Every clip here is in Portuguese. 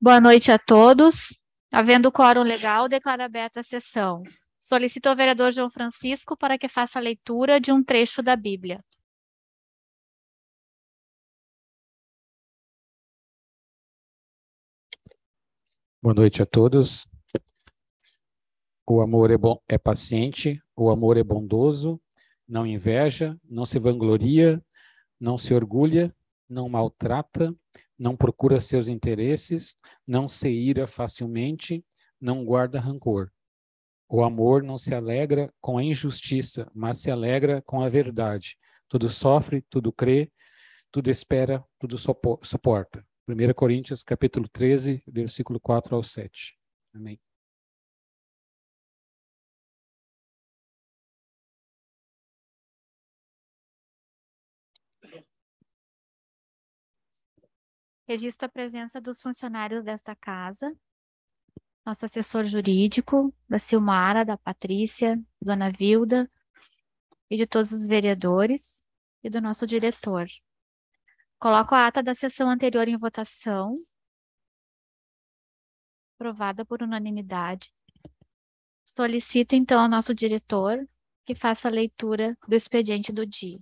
Boa noite a todos. Havendo quórum legal, declaro aberta a sessão. Solicito ao vereador João Francisco para que faça a leitura de um trecho da Bíblia. Boa noite a todos. O amor é bom, é paciente, o amor é bondoso, não inveja, não se vangloria, não se orgulha, não maltrata, não procura seus interesses, não se ira facilmente, não guarda rancor. O amor não se alegra com a injustiça, mas se alegra com a verdade. Tudo sofre, tudo crê, tudo espera, tudo suporta. 1 Coríntios, capítulo 13, versículo 4 ao 7. Amém. Registro a presença dos funcionários desta casa, nosso assessor jurídico, da Silmara, da Patrícia, dona Vilda, e de todos os vereadores e do nosso diretor. Coloco a ata da sessão anterior em votação, aprovada por unanimidade. Solicito, então, ao nosso diretor que faça a leitura do expediente do dia.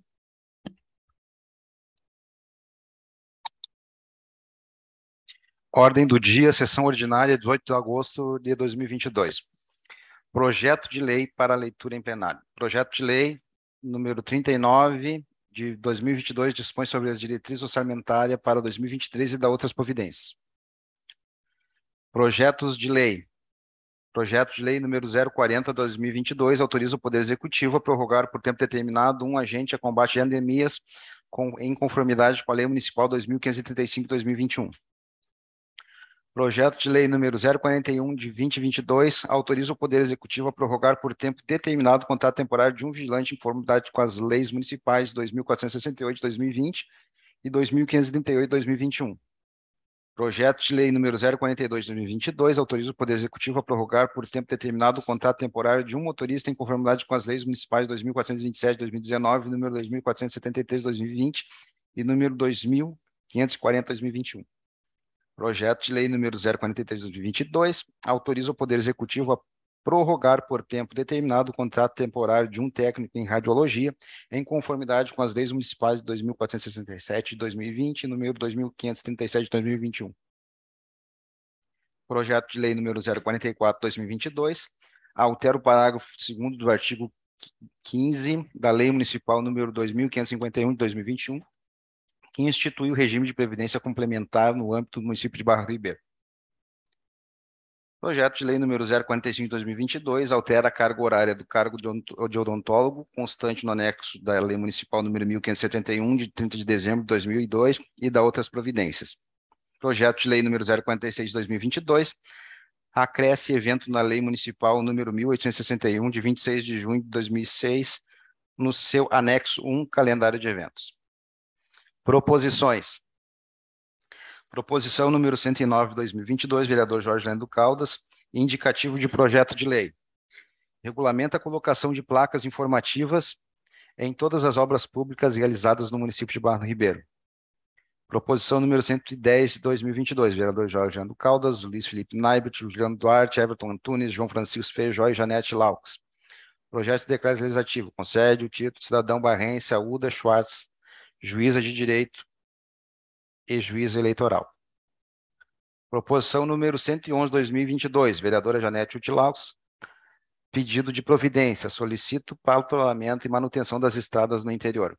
Ordem do dia, sessão ordinária, 18 de agosto de 2022. Projeto de lei para leitura em plenário. Projeto de lei número 39 de 2022 dispõe sobre as diretrizes orçamentárias para 2023 e dá outras providências. Projetos de lei. Projeto de lei número 040/2022 autoriza o Poder Executivo a prorrogar por tempo determinado um agente a combate a endemias em conformidade com a Lei Municipal 2535/2021. Projeto de lei número 041 de 2022 autoriza o Poder Executivo a prorrogar por tempo determinado o contrato temporário de um vigilante em conformidade com as leis municipais 2468 de 2020 e 2538 de 2021. Projeto de lei número 042 de 2022 autoriza o Poder Executivo a prorrogar por tempo determinado o contrato temporário de um motorista em conformidade com as leis municipais 2427 de 2019, número 2473 de 2020 e número 2540 de 2021. Projeto de lei número 043 de 2022 autoriza o Poder Executivo a prorrogar por tempo determinado o contrato temporário de um técnico em radiologia em conformidade com as leis municipais de 2467 de 2020 e número 2537 de 2021. Projeto de lei número 044 de 2022 altera o parágrafo 2º do artigo 15 da Lei Municipal número 2551 de 2021, que institui o regime de previdência complementar no âmbito do município de Barra do Ribeiro. Projeto de lei número 045 de 2022 altera a carga horária do cargo de odontólogo, constante no anexo da Lei Municipal número 1571, de 30 de dezembro de 2002, e dá outras providências. Projeto de lei número 046 de 2022 acresce evento na Lei Municipal número 1861, de 26 de junho de 2006, no seu anexo 1, calendário de eventos. Proposições. Proposição número 109 de 2022, vereador Jorge Lendo Caldas, indicativo de projeto de lei. Regulamenta a colocação de placas informativas em todas as obras públicas realizadas no município de Barra do Ribeiro. Proposição número 110 de 2022, vereador Jorge Lendo Caldas, Luiz Felipe Naibert, Juliano Duarte, Everton Antunes, João Francisco Feijó e Janete Laux. Projeto de decreto legislativo, concede o título cidadão barrense a Uda Schwartz, juíza de direito e juíza eleitoral. Proposição número 111, 2022, vereadora Janete Utilaus, pedido de providência, solicito patrulhamento e manutenção das estradas no interior.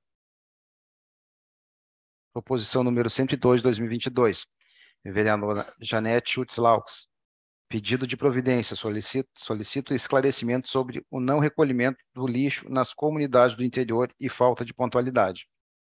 Proposição número 102, 2022, vereadora Janete Utilaus, pedido de providência, solicito esclarecimento sobre o não recolhimento do lixo nas comunidades do interior e falta de pontualidade.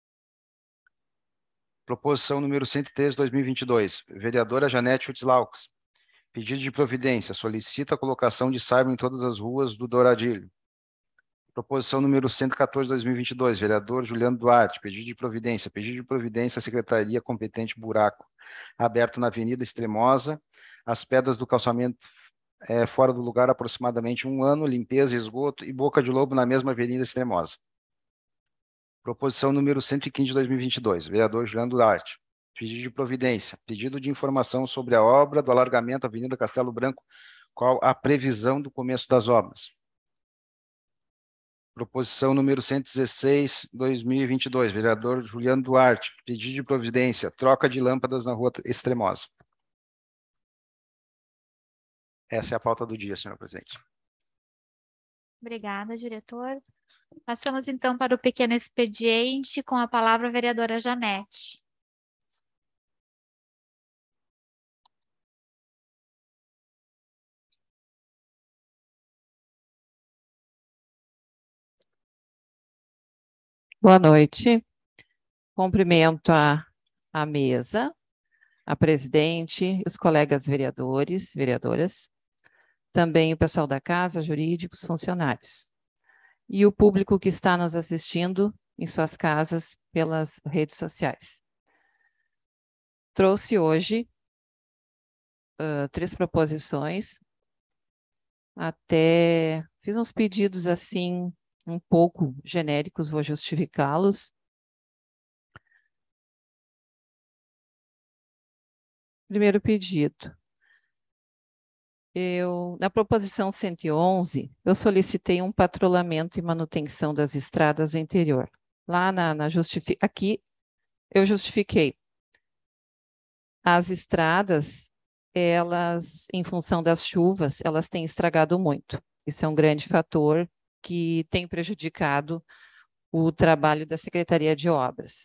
Proposição número 103, 2022, vereadora Janete Utilaus, pedido de providência, solicita a colocação de saibro em todas as ruas do Douradilho. Proposição número 114, 2022, vereador Juliano Duarte, pedido de providência à Secretaria competente buraco, aberto na Avenida Extremosa, as pedras do calçamento fora do lugar há aproximadamente 1 ano, limpeza, esgoto e boca de lobo na mesma Avenida Extremosa. Proposição número 115 de 2022, vereador Juliano Duarte, Pedido de providência. Pedido de informação sobre a obra do alargamento Avenida Castelo Branco. Qual a previsão do começo das obras? Proposição número 116, 2022. Vereador Juliano Duarte. Pedido de providência. Troca de lâmpadas na rua Extremosa. Essa é a pauta do dia, senhor presidente. Obrigada, diretor. Passamos então para o pequeno expediente, com a palavra a vereadora Janete. Boa noite. Cumprimento a mesa, a presidente, os colegas vereadores, vereadoras, também o pessoal da casa, jurídicos, funcionários, e o público que está nos assistindo em suas casas pelas redes sociais. Trouxe hoje 3 proposições, até fiz uns pedidos assim, um pouco genéricos, vou justificá-los. Primeiro pedido. Na proposição 111, eu solicitei um patrulhamento e manutenção das estradas do interior. Lá aqui eu justifiquei. As estradas, elas, em função das chuvas, elas têm estragado muito. Isso é um grande fator que tem prejudicado o trabalho da Secretaria de Obras.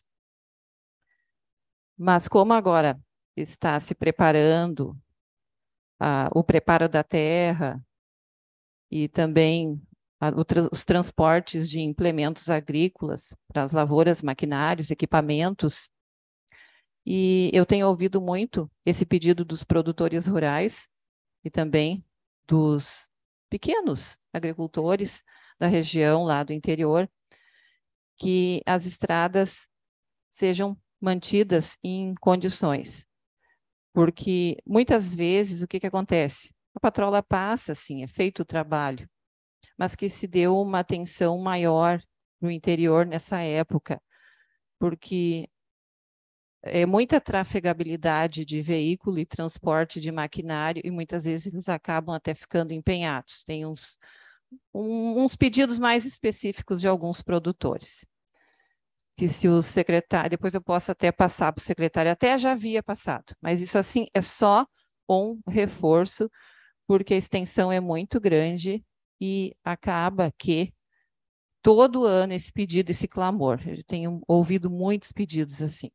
Mas como agora está se preparando o preparo da terra e também os transportes de implementos agrícolas para as lavouras, maquinários, equipamentos, e eu tenho ouvido muito esse pedido dos produtores rurais e também dos pequenos agricultores da região lá do interior, que as estradas sejam mantidas em condições. Porque muitas vezes o que acontece? A patrola passa, sim, é feito o trabalho, mas que se deu uma atenção maior no interior nessa época, porque é muita trafegabilidade de veículo e transporte de maquinário, e muitas vezes eles acabam até ficando empenhados. Tem uns pedidos mais específicos de alguns produtores, que se o secretário, depois eu posso até passar para o secretário, até já havia passado, mas isso assim é só um reforço, porque a extensão é muito grande e acaba que todo ano esse pedido, esse clamor, eu tenho ouvido muitos pedidos assim.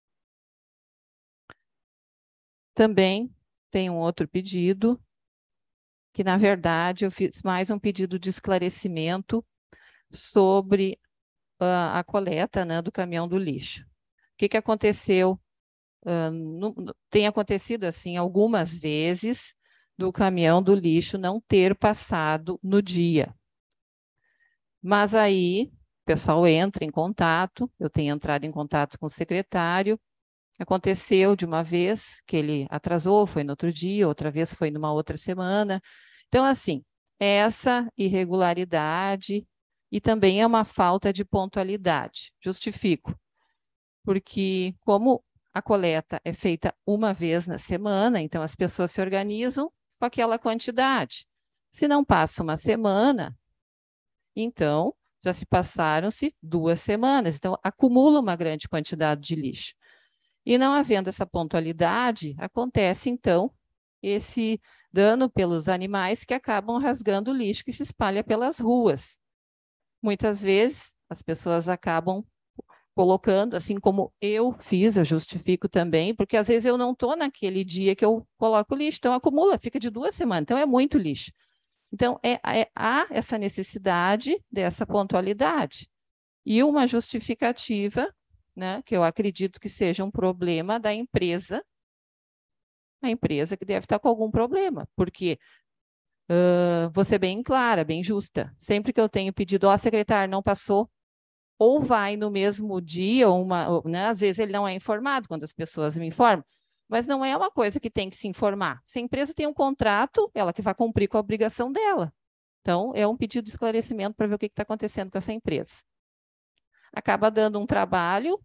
Também tem um outro pedido, que na verdade eu fiz mais um pedido de esclarecimento sobre a coleta, né, do caminhão do lixo. O que aconteceu? Tem acontecido assim algumas vezes do caminhão do lixo não ter passado no dia. Mas aí o pessoal entra em contato, eu tenho entrado em contato com o secretário. Aconteceu de uma vez que ele atrasou, foi no outro dia, outra vez foi numa outra semana. Então, assim, essa irregularidade e também é uma falta de pontualidade. Justifico, porque como a coleta é feita uma vez na semana, então as pessoas se organizam com aquela quantidade. Se não passa uma semana, então já se passaram-se 2 semanas, então acumula uma grande quantidade de lixo. E não havendo essa pontualidade, acontece então esse dano pelos animais que acabam rasgando o lixo que se espalha pelas ruas. Muitas vezes as pessoas acabam colocando, assim como eu fiz, eu justifico também, porque às vezes eu não estou naquele dia que eu coloco lixo, então acumula, fica de 2 semanas, então é muito lixo. Então há essa necessidade dessa pontualidade. E uma justificativa, né, que eu acredito que seja um problema da empresa, a empresa que deve estar com algum problema, porque vou ser bem clara, bem justa, sempre que eu tenho pedido, ó, secretário, não passou, ou vai no mesmo dia, né, às vezes ele não é informado, quando as pessoas me informam, mas não é uma coisa que tem que se informar. Se a empresa tem um contrato, ela que vai cumprir com a obrigação dela. Então, é um pedido de esclarecimento para ver o que está acontecendo com essa empresa. Acaba dando um trabalho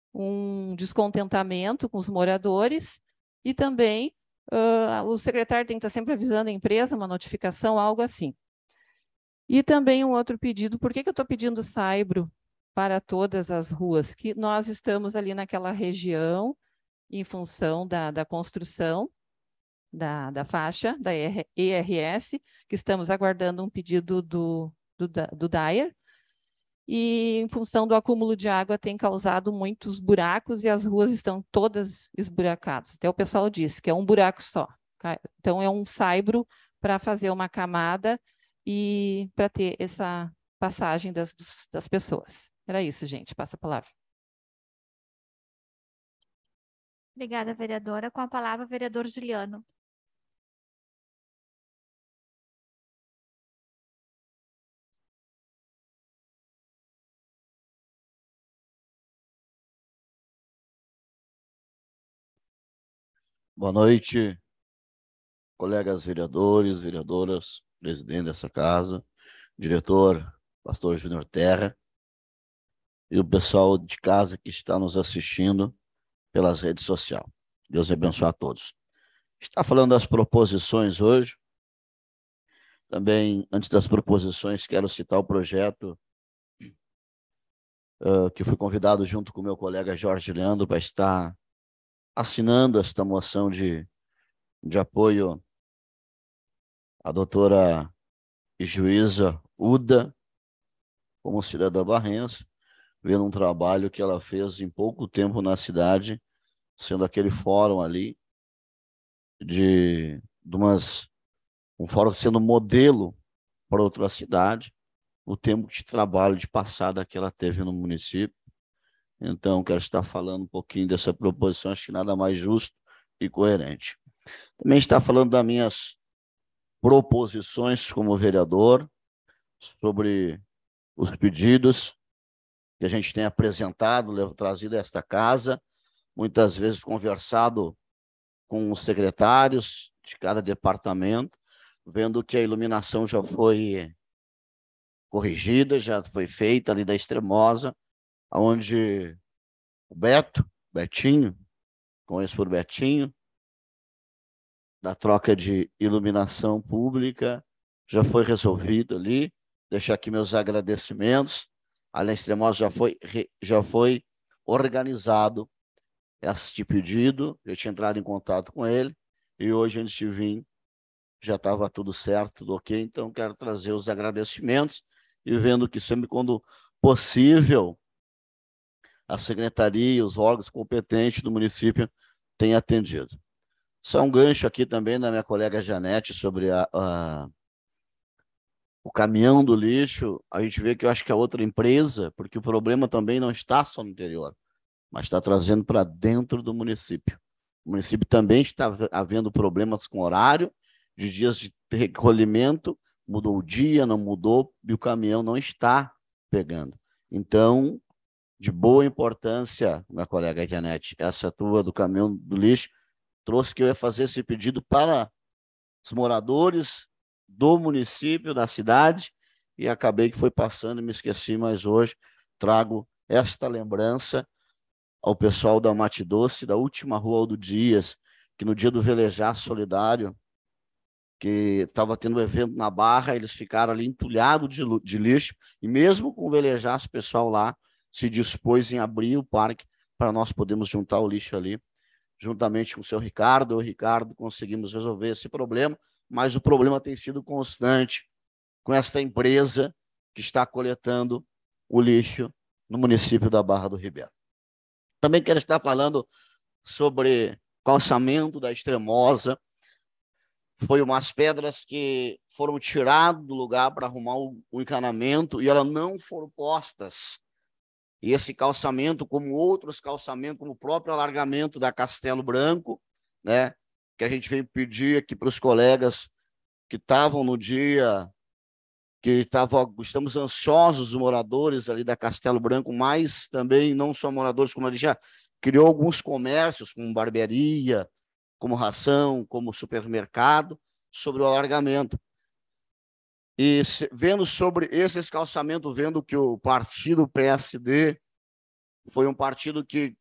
um descontentamento com os moradores e também o secretário tem que estar sempre avisando a empresa, uma notificação, algo assim. E também um outro pedido, por que eu estou pedindo saibro para todas as ruas? Que nós estamos ali naquela região, em função da construção da faixa, da ERS, que estamos aguardando um pedido do DAER, e em função do acúmulo de água tem causado muitos buracos e as ruas estão todas esburacadas. Até o pessoal disse que é um buraco só. Então, é um saibro para fazer uma camada e para ter essa passagem das pessoas. Era isso, gente. Passa a palavra. Obrigada, vereadora. Com a palavra, o vereador Juliano. Boa noite, colegas vereadores, vereadoras, presidente dessa casa, diretor, pastor Júnior Terra, e o pessoal de casa que está nos assistindo pelas redes sociais. Deus abençoe a todos. Está falando das proposições hoje. Também, antes das proposições, quero citar o projeto que fui convidado junto com o meu colega Jorge Leandro para estar assinando esta moção de apoio à doutora e juíza Uda, como cidadã barrense, vendo um trabalho que ela fez em pouco tempo na cidade, sendo aquele fórum ali, um fórum sendo modelo para outra cidade, o tempo de trabalho de passada que ela teve no município. Então, quero estar falando um pouquinho dessa proposição, acho que nada mais justo e coerente. Também está falando das minhas proposições como vereador, sobre os pedidos que a gente tem apresentado, trazido a esta casa, muitas vezes conversado com os secretários de cada departamento, vendo que a iluminação já foi corrigida, já foi feita ali da Extremosa, onde o Betinho, conheço por Betinho, da troca de iluminação pública, já foi resolvido ali. Deixar aqui meus agradecimentos. Ali na Extremosa já foi organizado este pedido, eu tinha entrado em contato com ele, e hoje, antes de vir, já estava tudo certo, tudo ok, então quero trazer os agradecimentos, e vendo que sempre quando possível, a secretaria e os órgãos competentes do município têm atendido. Só um gancho aqui também da minha colega Janete sobre o caminhão do lixo. A gente vê que eu acho que a outra empresa, porque o problema também não está só no interior, mas está trazendo para dentro do município. O município também está havendo problemas com horário, de dias de recolhimento, mudou o dia, não mudou, e o caminhão não está pegando. Então, de boa importância, minha colega Janete, essa tua do caminhão do lixo, trouxe que eu ia fazer esse pedido para os moradores do município, da cidade, e acabei que foi passando e me esqueci, mas hoje trago esta lembrança ao pessoal da Mate Doce, da última rua Aldo Dias, que no dia do Velejar Solidário, que estava tendo um evento na Barra, eles ficaram ali entulhados de lixo, e mesmo com o Velejar, o pessoal lá se dispôs em abrir o parque para nós podermos juntar o lixo ali, juntamente com o seu Ricardo. O Ricardo conseguimos resolver esse problema, mas o problema tem sido constante com esta empresa que está coletando o lixo no município da Barra do Ribeiro. Também quero estar falando sobre calçamento da Extremosa. Foi umas pedras que foram tiradas do lugar para arrumar o encanamento e elas não foram postas. E esse calçamento, como outros calçamentos, como o próprio alargamento da Castelo Branco, né, que a gente veio pedir aqui para os colegas que estavam no dia, estamos ansiosos, os moradores ali da Castelo Branco, mas também não só moradores, como ele já criou alguns comércios, como barbearia, como ração, como supermercado, sobre o alargamento. E vendo sobre esses calçamentos, vendo que o partido PSD foi um partido que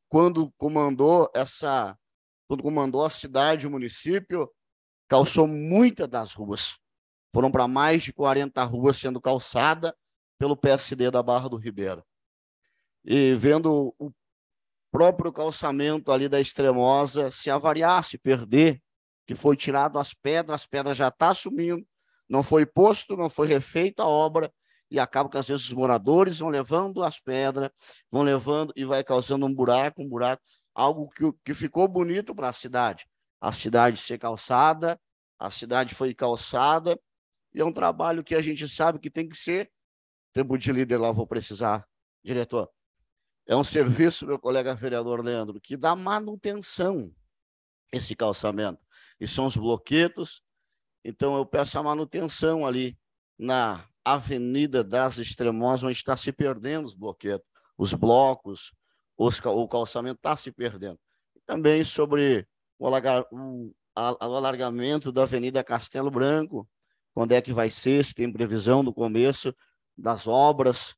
quando comandou a cidade, o município, calçou muitas das ruas. Foram para mais de 40 ruas sendo calçada pelo PSD da Barra do Ribeira. E vendo o próprio calçamento ali da Extremosa se avariar, se perder, que foi tirado as pedras já estão sumindo, não foi posto, não foi refeita a obra, e acaba que às vezes os moradores vão levando as pedras, vão levando e vai causando um buraco, algo que ficou bonito para a cidade ser calçada, a cidade foi calçada, e é um trabalho que a gente sabe que tem que ser. Tempo de líder lá, vou precisar, diretor. É um serviço, meu colega vereador Leandro, que dá manutenção esse calçamento. E são os bloquetos. Então, eu peço a manutenção ali na Avenida das Extremosas, onde está se perdendo os bloquetos, os blocos, o calçamento está se perdendo. Também sobre o alargamento da Avenida Castelo Branco, quando é que vai ser, se tem previsão do começo das obras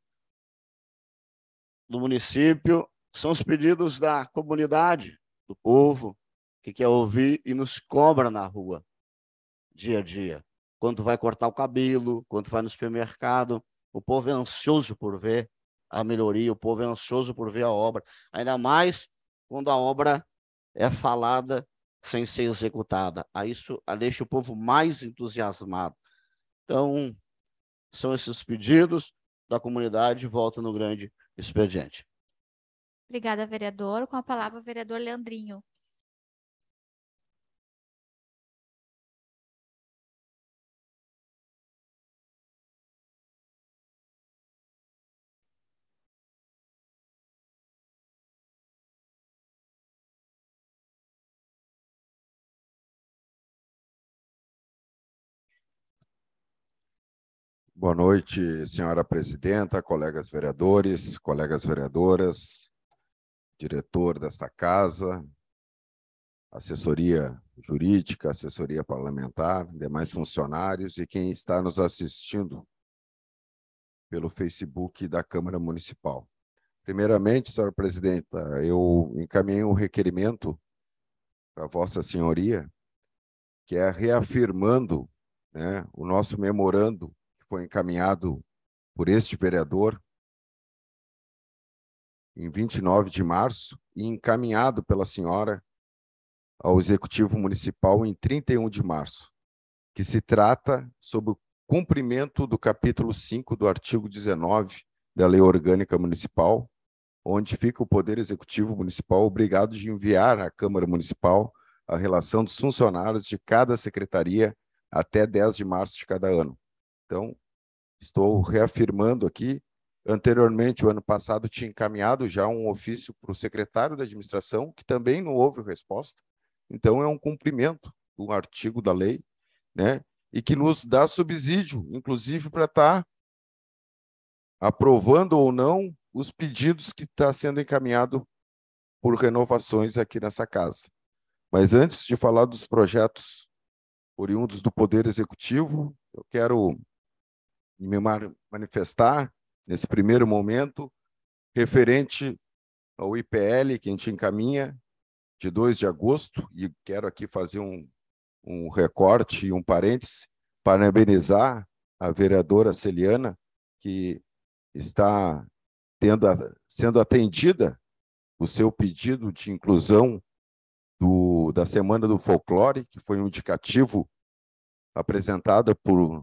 do município. São os pedidos da comunidade, do povo, que quer ouvir e nos cobra na rua, dia a dia. Quando vai cortar o cabelo, quando vai no supermercado, o povo é ansioso por ver a melhoria, o povo é ansioso por ver a obra, ainda mais quando a obra é falada sem ser executada. Isso deixa o povo mais entusiasmado. Então, são esses pedidos da comunidade. Volta no grande expediente. Obrigada, vereador. Com a palavra, o vereador Leandrinho. Boa noite, senhora presidenta, colegas vereadores, colegas vereadoras, diretor desta casa, assessoria jurídica, assessoria parlamentar, demais funcionários e quem está nos assistindo pelo Facebook da Câmara Municipal. Primeiramente, senhora presidenta, eu encaminhei um requerimento para Vossa Senhoria, que é reafirmando, né, o nosso memorando que foi encaminhado por este vereador em 29 de março e encaminhado pela senhora ao Executivo Municipal em 31 de março, que se trata sobre o cumprimento do capítulo 5 do artigo 19 da Lei Orgânica Municipal, onde fica o Poder Executivo Municipal obrigado de enviar à Câmara Municipal a relação dos funcionários de cada secretaria até 10 de março de cada ano. Então, estou reafirmando aqui. Anteriormente, o ano passado, tinha encaminhado já um ofício para o secretário da administração, que também não houve resposta. Então, é um cumprimento do artigo da lei, né? E que nos dá subsídio, inclusive, para estar aprovando ou não os pedidos que está sendo encaminhado por renovações aqui nessa casa. Mas antes de falar dos projetos oriundos do Poder Executivo, eu quero me manifestar nesse primeiro momento referente ao IPL que a gente encaminha de 2 de agosto, e quero aqui fazer um recorte e um parêntese, parabenizar a vereadora Celiana, que está sendo atendida o seu pedido de inclusão da Semana do Folclore, que foi um indicativo apresentado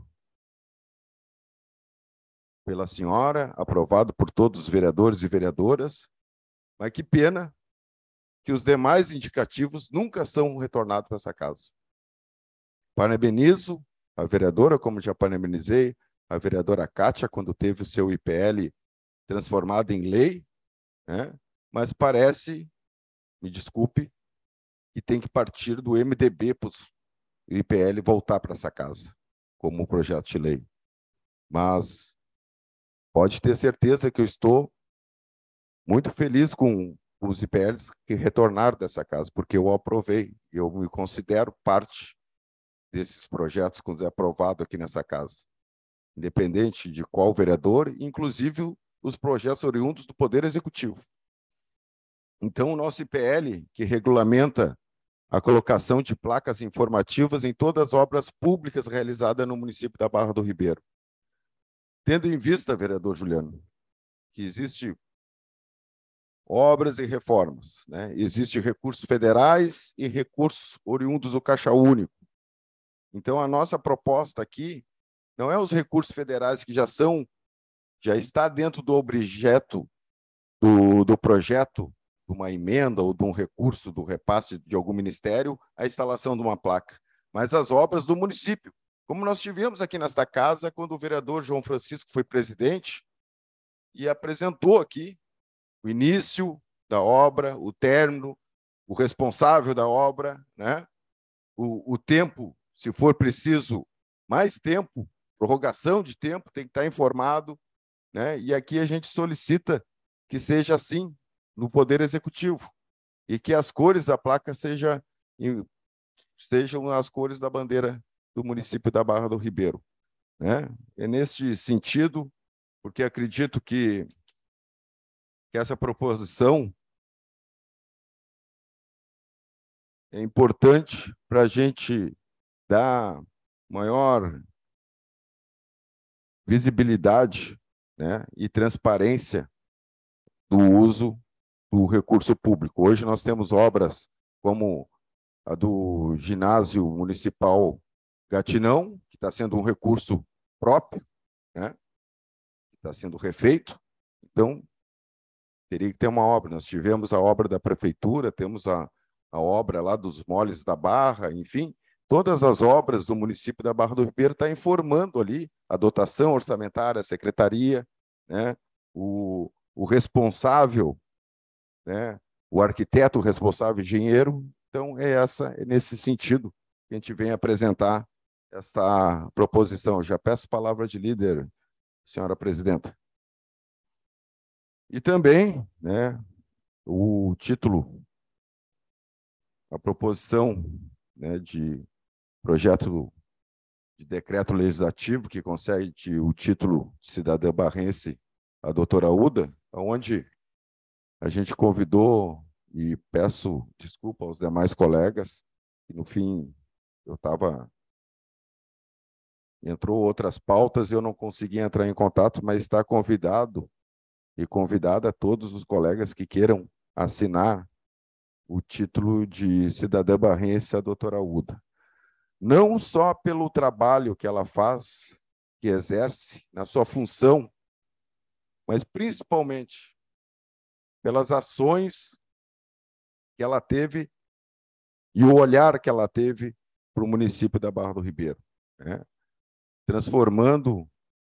pela senhora, aprovado por todos os vereadores e vereadoras, mas que pena que os demais indicativos nunca são retornados para essa casa. Parabenizo a vereadora, como já parabenizei, a vereadora Kátia, quando teve o seu IPL transformado em lei, né? Mas parece, me desculpe, que tem que partir do MDB para o IPL voltar para essa casa, como projeto de lei. Mas pode ter certeza que eu estou muito feliz com os IPLs que retornaram dessa casa, porque eu aprovei, eu me considero parte desses projetos quando é aprovado aqui nessa casa, independente de qual vereador, inclusive os projetos oriundos do Poder Executivo. Então, o nosso IPL, que regulamenta a colocação de placas informativas em todas as obras públicas realizadas no município da Barra do Ribeiro. Tendo em vista, vereador Juliano, que existe obras e reformas, né? Existem recursos federais e recursos oriundos do Caixa Único. Então, a nossa proposta aqui não é os recursos federais que já está dentro do objeto do projeto, de uma emenda ou de um recurso do repasse de algum ministério, a instalação de uma placa, mas as obras do município. Como nós tivemos aqui nesta casa, quando o vereador João Francisco foi presidente e apresentou aqui o início da obra, o término, o responsável da obra, né? O tempo, se for preciso, mais tempo, prorrogação de tempo, tem que estar informado, né? E aqui a gente solicita que seja assim no Poder Executivo e que as cores da placa sejam as cores da bandeira do município da Barra do Ribeiro, né? É neste sentido, porque acredito que essa proposição é importante para a gente dar maior visibilidade, né, e transparência do uso do recurso público. Hoje nós temos obras como a do ginásio municipal Gatinão, que está sendo um recurso próprio, né, que está sendo refeito. Então, teria que ter uma obra. Nós tivemos a obra da prefeitura, temos a obra lá dos moles da Barra, enfim, todas as obras do município da Barra do Ribeiro estão informando ali a dotação orçamentária, a secretaria, né, o responsável, né, o arquiteto responsável, engenheiro. Então, é nesse sentido que a gente vem apresentar esta proposição. Já peço palavra de líder, senhora presidenta. E também, né, o título, a proposição, né, de projeto de decreto legislativo que concede o título de cidadã barrense à doutora Uda, onde a gente convidou, e peço desculpa aos demais colegas, que no fim entrou outras pautas e eu não consegui entrar em contato, mas está convidado e convidada a todos os colegas que queiram assinar o título de cidadã barrense à doutora Uda. Não só pelo trabalho que ela faz, que exerce na sua função, mas principalmente pelas ações que ela teve e o olhar que ela teve para o município da Barra do Ribeiro, né? Transformando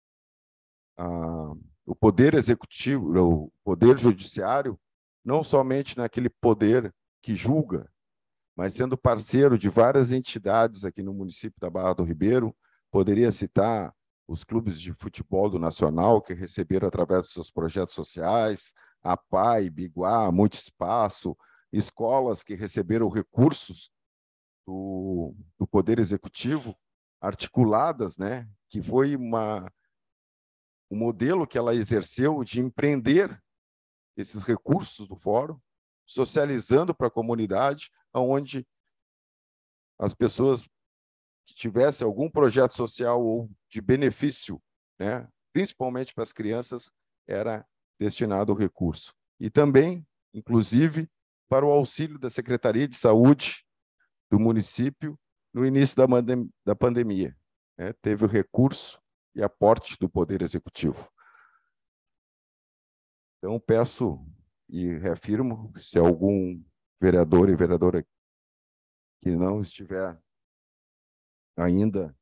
o poder executivo, o poder judiciário, não somente naquele poder que julga, mas sendo parceiro de várias entidades aqui no município da Barra do Ribeiro. Poderia citar os clubes de futebol do Nacional, que receberam através dos seus projetos sociais, a PAI, Biguá, Multiespaço, escolas que receberam recursos do Poder Executivo, articuladas, né, que foi o modelo que ela exerceu de empreender esses recursos do fórum, socializando para a comunidade, onde as pessoas que tivessem algum projeto social ou de benefício, né, principalmente para as crianças, era destinado o recurso. E também, inclusive, para o auxílio da Secretaria de Saúde do município no início da pandemia, né, teve o recurso e aporte do Poder Executivo. Então, peço e reafirmo, se algum vereador e vereadora que não estiver ainda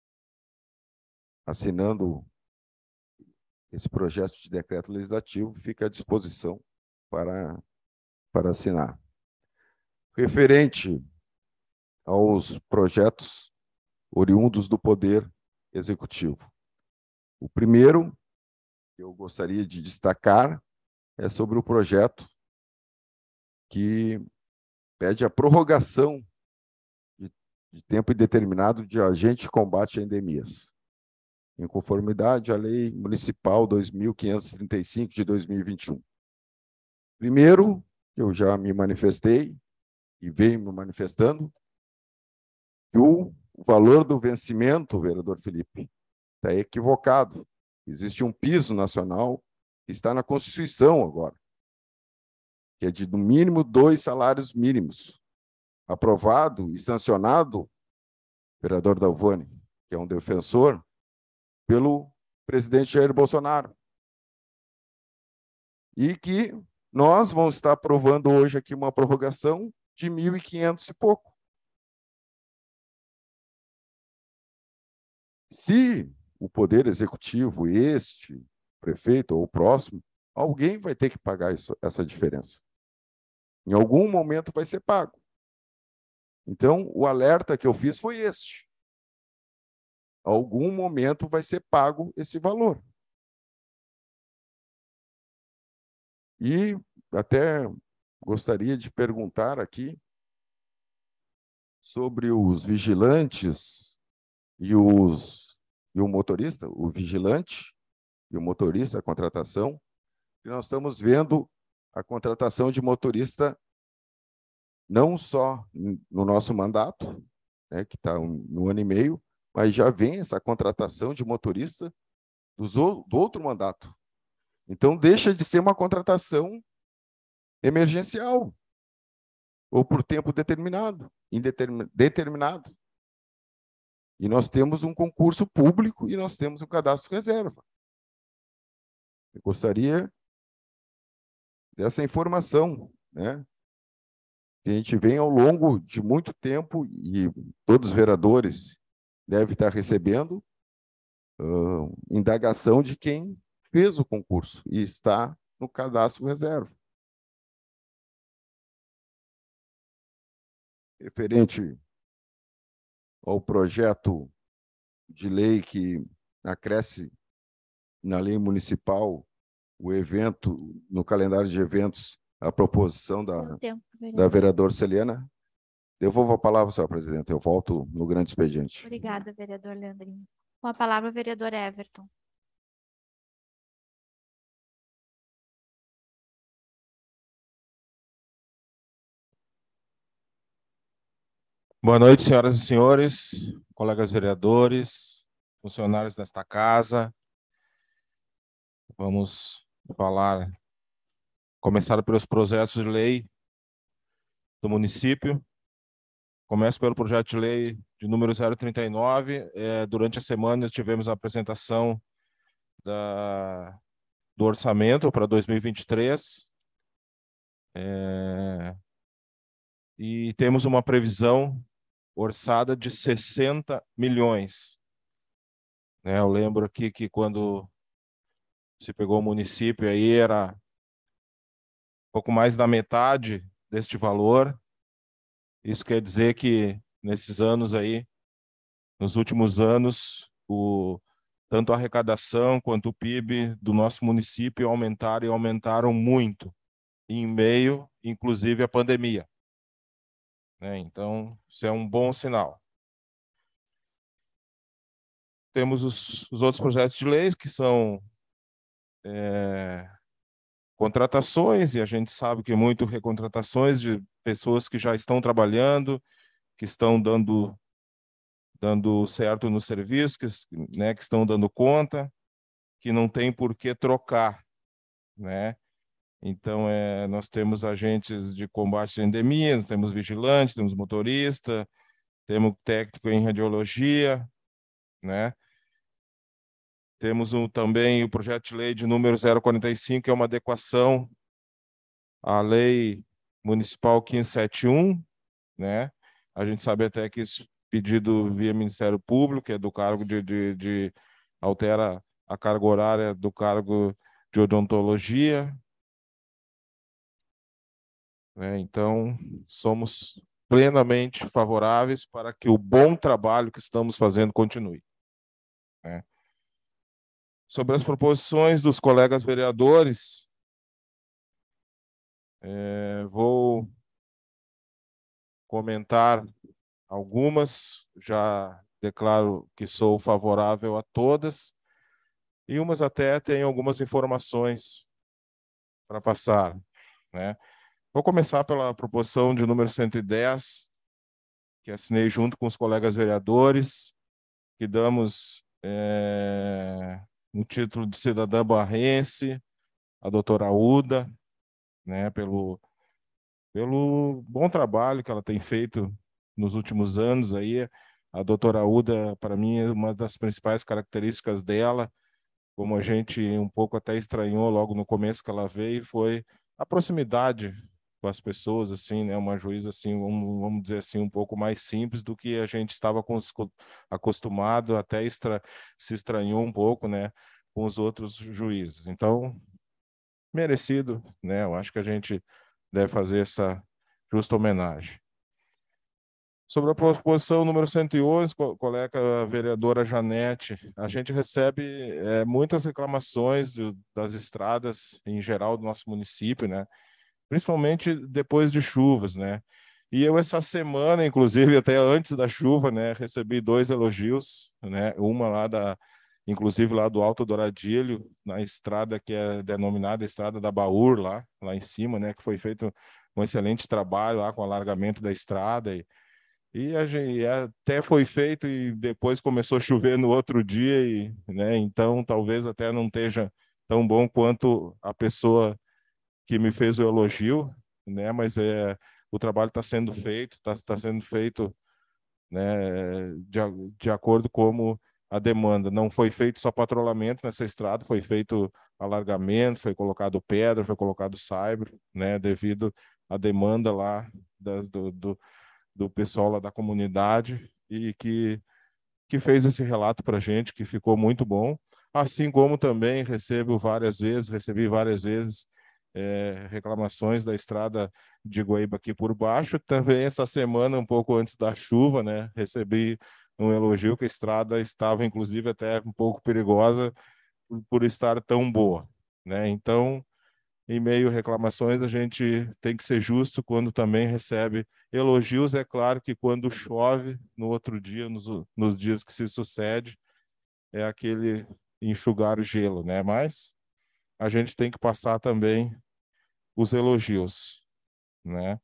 assinando esse projeto de decreto legislativo, fica à disposição para assinar. Referente aos projetos oriundos do Poder Executivo. O primeiro que eu gostaria de destacar é sobre o projeto que pede a prorrogação de tempo indeterminado de agente de combate a endemias, em conformidade à Lei Municipal 2.535 de 2021. Primeiro, eu já me manifestei e venho me manifestando, que o valor do vencimento, vereador Felipe, está equivocado. Existe um piso nacional que está na Constituição agora, que é de no mínimo 2 salários mínimos, aprovado e sancionado, vereador Dalvani, que é um defensor, pelo presidente Jair Bolsonaro. E que nós vamos estar aprovando hoje aqui uma prorrogação de 1.500 e pouco. Se o Poder Executivo, este prefeito ou o próximo, alguém vai ter que pagar essa diferença. Em algum momento vai ser pago. Então, o alerta que eu fiz foi este. Em algum momento vai ser pago esse valor. E até gostaria de perguntar aqui sobre os vigilantes e o motorista, o vigilante e o motorista, a contratação. E nós estamos vendo a contratação de motorista não só no nosso mandato, né, que está no ano e meio, mas já vem essa contratação de motorista do outro mandato. Então, deixa de ser uma contratação emergencial ou por tempo determinado, determinado. E nós temos um concurso público e nós temos um cadastro reserva. Eu gostaria dessa informação, né? Que a gente vem ao longo de muito tempo e todos os vereadores devem estar recebendo indagação de quem fez o concurso e está no cadastro reserva. Referente ao projeto de lei que acresce na lei municipal o evento, no calendário de eventos, a proposição da vereadora Celiana. Devolvo a palavra, senhora presidente. Eu volto no grande expediente. Obrigada, vereador Leandrinho. Com a palavra, o vereador Everton. Boa noite, senhoras e senhores, colegas vereadores, funcionários desta casa. Vamos começar pelos projetos de lei do município. Começo pelo projeto de lei de número 039. Durante a semana tivemos a apresentação do orçamento para 2023. E temos uma previsão orçada de 60 milhões. Eu lembro aqui que quando se pegou o município, aí era pouco mais da metade deste valor. Isso quer dizer que nesses anos aí, nos últimos anos, tanto a arrecadação quanto o PIB do nosso município aumentaram e aumentaram muito, em meio, inclusive, à pandemia. Então, isso é um bom sinal. Temos os outros projetos de lei que são contratações, e a gente sabe que muito recontratações de pessoas que já estão trabalhando, que estão dando certo no serviço, que estão dando conta, que não tem por que trocar, Então, nós temos agentes de combate a endemias, temos vigilante, temos motorista, temos técnico em radiologia, Temos também o projeto de lei de número 045, que é uma adequação à lei municipal 1571, A gente sabe até que isso pedido via Ministério Público, que é do cargo altera a carga horária do cargo de odontologia. Então, somos plenamente favoráveis para que o bom trabalho que estamos fazendo continue. Sobre as proposições dos colegas vereadores, vou comentar algumas, já declaro que sou favorável a todas, e umas até tenho algumas informações para passar. Vou começar pela proposição de número 110, que assinei junto com os colegas vereadores, que damos o título de cidadã barrense, a doutora Uda, né, pelo bom trabalho que ela tem feito nos últimos anos aí. A doutora Uda, para mim, é uma das principais características dela, como a gente um pouco até estranhou logo no começo que ela veio, foi a proximidade com as pessoas, assim, né? Uma juíza, assim, vamos dizer assim, um pouco mais simples do que a gente estava acostumado, até se estranhou um pouco, né, com os outros juízes. Então, merecido, né? Eu acho que a gente deve fazer essa justa homenagem. Sobre a proposição número 111, colega vereadora Janete, a gente recebe muitas reclamações das estradas em geral do nosso município, né? Principalmente depois de chuvas, né? E eu essa semana, inclusive até antes da chuva, né, recebi 2 elogios, né? Uma inclusive lá do Alto Douradilho, na estrada que é denominada Estrada da Baur, lá em cima, né? Que foi feito um excelente trabalho lá com o alargamento da estrada e a gente até foi feito e depois começou a chover no outro dia né? Então talvez até não esteja tão bom quanto a pessoa que me fez o elogio, né? Mas o trabalho está sendo feito, está sendo feito, né? De acordo com a demanda. Não foi feito só patrulhamento nessa estrada, foi feito alargamento, foi colocado pedra, foi colocado saibro, né? Devido à demanda lá do pessoal lá da comunidade e que fez esse relato para a gente, que ficou muito bom. Assim como também recebi várias vezes reclamações da estrada de Guaíba aqui por baixo. Também essa semana, um pouco antes da chuva, né, recebi um elogio que a estrada estava, inclusive, até um pouco perigosa por estar tão boa, né? Então, em meio a reclamações, a gente tem que ser justo quando também recebe elogios. É claro que quando chove, no outro dia, nos dias que se sucede, é aquele enxugar o gelo, né? Mas a gente tem que passar também os elogios, né?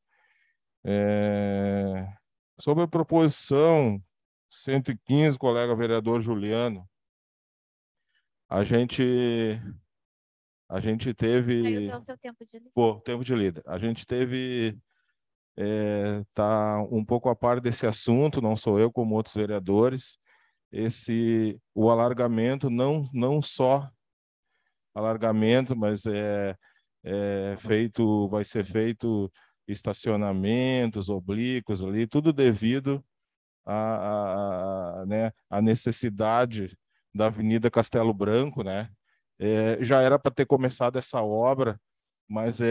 Sobre a proposição 115, colega vereador Juliano, a gente Vai teve... usar o seu tempo de líder. Pô, tempo de líder. A gente teve... tá um pouco a par desse assunto, não sou eu, como outros vereadores, o alargamento, não só alargamento, mas vai ser feito estacionamentos, oblíquos ali, tudo devido né, à necessidade da Avenida Castelo Branco, né? Já era para ter começado essa obra, mas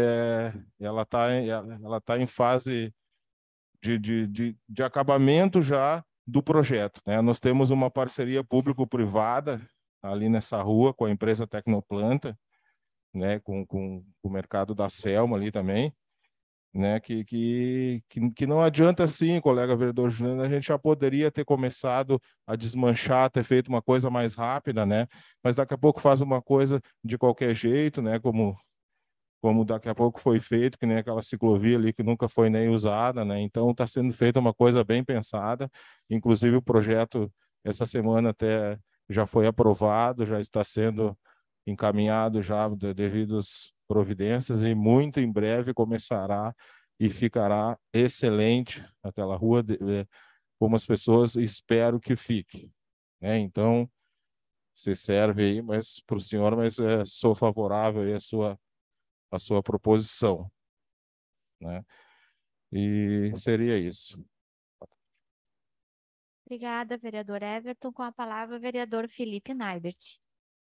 ela tá em fase de acabamento já do projeto, né? Nós temos uma parceria público-privada ali nessa rua com a empresa Tecnoplanta, né? Com o mercado da Selma ali também, né? Que não adianta assim, colega vereador Juliano, a gente já poderia ter começado a desmanchar, ter feito uma coisa mais rápida, né? Mas daqui a pouco faz uma coisa de qualquer jeito, né? Como daqui a pouco foi feito, que nem aquela ciclovia ali que nunca foi nem usada, né? Então está sendo feita uma coisa bem pensada. Inclusive o projeto essa semana até já foi aprovado, já está sendo encaminhado já devidas providências e muito em breve começará e ficará excelente aquela rua como as pessoas espero que fique, né? Então se serve aí, mas para o senhor, mas sou favorável aí a sua proposição, né? E seria isso. Obrigada, vereador Everton. Com a palavra, o vereador Felipe Naibert.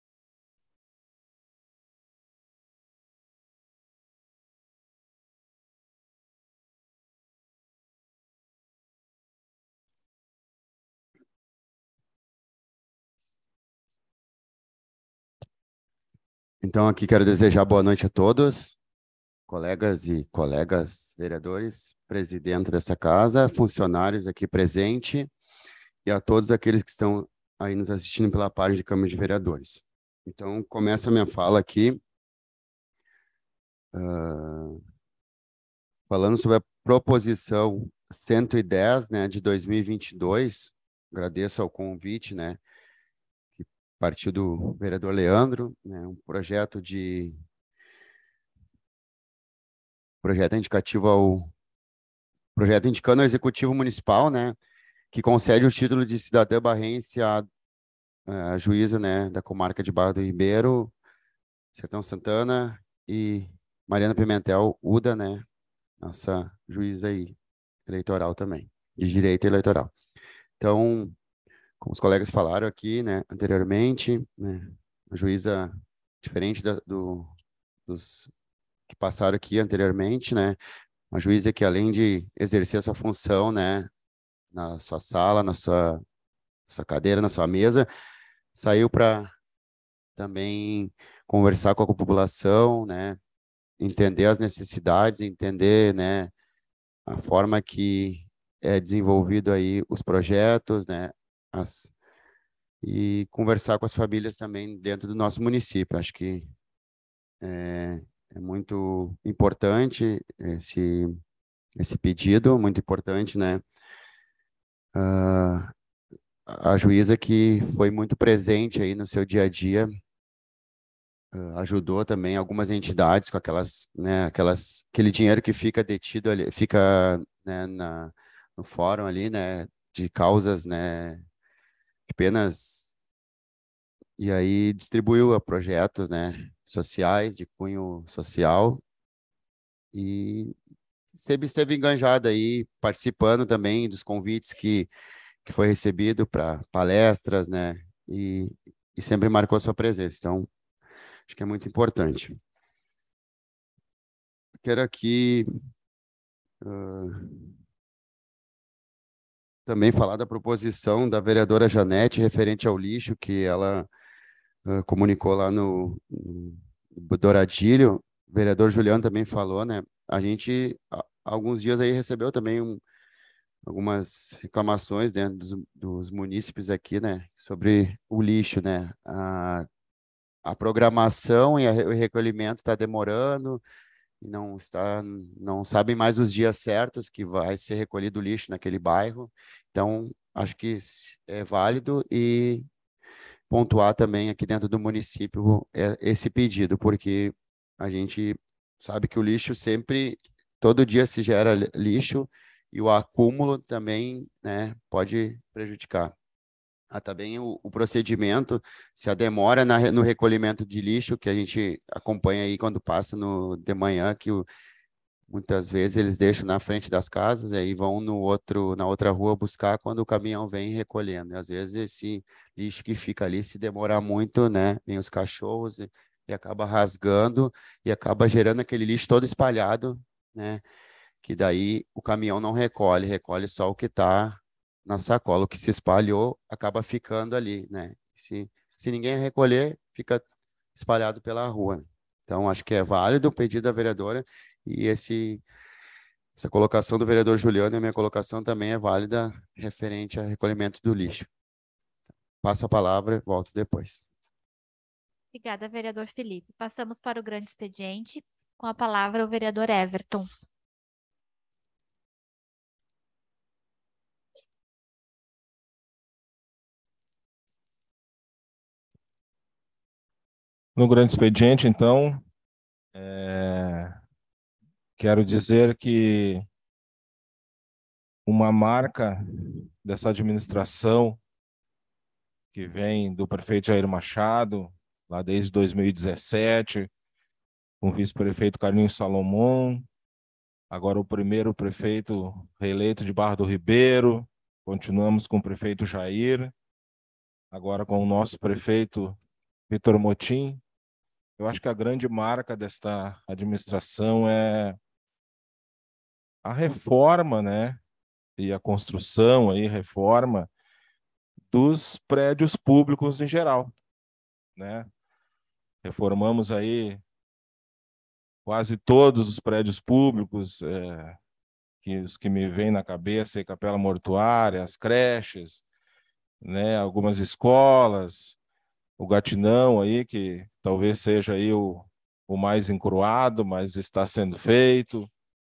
Então, aqui quero desejar boa noite a todos, colegas e colegas vereadores, presidente dessa casa, funcionários aqui presentes e a todos aqueles que estão aí nos assistindo pela página de Câmara de Vereadores. Então, começo a minha fala aqui falando sobre a proposição 110, né, de 2022, agradeço ao convite, né, que partiu do vereador Leandro, né, um projeto indicativo ao projeto indicando ao Executivo Municipal, né, que concede o título de cidadã barrense à juíza, né, da comarca de Barra do Ribeiro, Sertão Santana e Mariana Pimentel Uda, né, nossa juíza aí eleitoral também, de direito eleitoral. Então, como os colegas falaram aqui, né, anteriormente, né, a juíza, diferente dos que passaram aqui anteriormente, né, uma juíza que além de exercer a sua função, né, na sua sala, na sua cadeira, na sua mesa, saiu para também conversar com a população, né, entender as necessidades, entender, né, a forma que é desenvolvido aí os projetos, né, e conversar com as famílias também dentro do nosso município. Acho que é muito importante esse pedido, muito importante, né? A juíza que foi muito presente aí no seu dia a dia, ajudou também algumas entidades com aquele dinheiro que fica detido ali, fica, né, no fórum ali, né, de causas, né, de penas, e aí distribuiu a projetos, né, sociais, de cunho social, e sempre esteve enganjada aí, participando também dos convites que foi recebido para palestras, né, e sempre marcou sua presença. Então, acho que é muito importante. Quero aqui também falar da proposição da vereadora Janete referente ao lixo, que ela comunicou lá no Douradilho. O vereador Juliano também falou, né? A gente, há alguns dias aí, recebeu também algumas reclamações dentro dos munícipes aqui, né? Sobre o lixo, né? A programação e o recolhimento está demorando, e não sabem mais os dias certos que vai ser recolhido o lixo naquele bairro. Então, acho que é válido e pontuar também aqui dentro do município esse pedido, porque a gente sabe que o lixo sempre, todo dia se gera lixo e o acúmulo também, né, pode prejudicar. Também o procedimento, se a demora no recolhimento de lixo, que a gente acompanha aí quando passa de manhã, que muitas vezes eles deixam na frente das casas e aí vão na outra rua buscar quando o caminhão vem recolhendo. E às vezes esse lixo que fica ali, se demorar muito, né, vem os cachorros e acaba rasgando e acaba gerando aquele lixo todo espalhado, né, que daí o caminhão não recolhe só o que está na sacola. O que se espalhou acaba ficando ali, né? Se ninguém recolher, fica espalhado pela rua. Então, acho que é válido o pedido da vereadora e essa colocação do vereador Juliano e a minha colocação também é válida referente ao recolhimento do lixo. Passo a palavra, volto depois. Obrigada, vereador Felipe. Passamos para o grande expediente. Com a palavra, o vereador Everton. No grande expediente, então, quero dizer que uma marca dessa administração que vem do prefeito Jair Machado, lá desde 2017, com o vice-prefeito Carlinhos Salomão, agora o primeiro prefeito reeleito de Barra do Ribeiro, continuamos com o prefeito Jair, agora com o nosso prefeito Vitor Motim. Eu acho que a grande marca desta administração é a reforma, né, e a construção aí, reforma dos prédios públicos em geral, né? Reformamos aí quase todos os prédios públicos, os que me vêm na cabeça, a Capela Mortuária, as creches, né, algumas escolas, o Gatinão aí, que talvez seja aí o mais encruado, mas está sendo feito.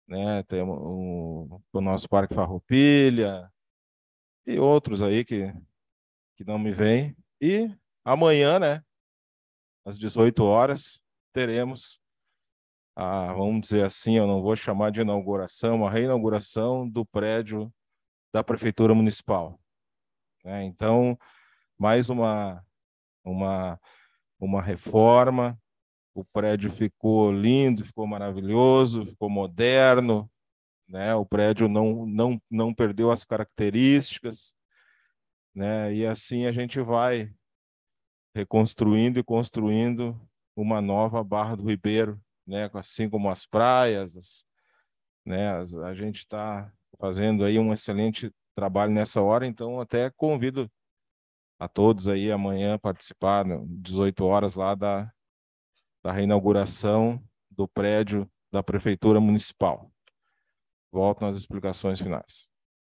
né? Temos o nosso Parque Farroupilha e outros aí que não me vêm. E amanhã, né, às 18 horas, teremos vamos dizer assim, eu não vou chamar de inauguração, a reinauguração do prédio da Prefeitura Municipal, né? Então, mais uma, uma reforma, o prédio ficou lindo, ficou maravilhoso, ficou moderno, né? O prédio não perdeu as características, né? E assim a gente vai reconstruindo e construindo uma nova Barra do Ribeiro, né? Assim como as praias, né? A gente está fazendo aí um excelente trabalho nessa hora, então até convido a todos aí amanhã a participar, 18 horas lá da reinauguração do prédio da Prefeitura Municipal. Volto nas explicações finais.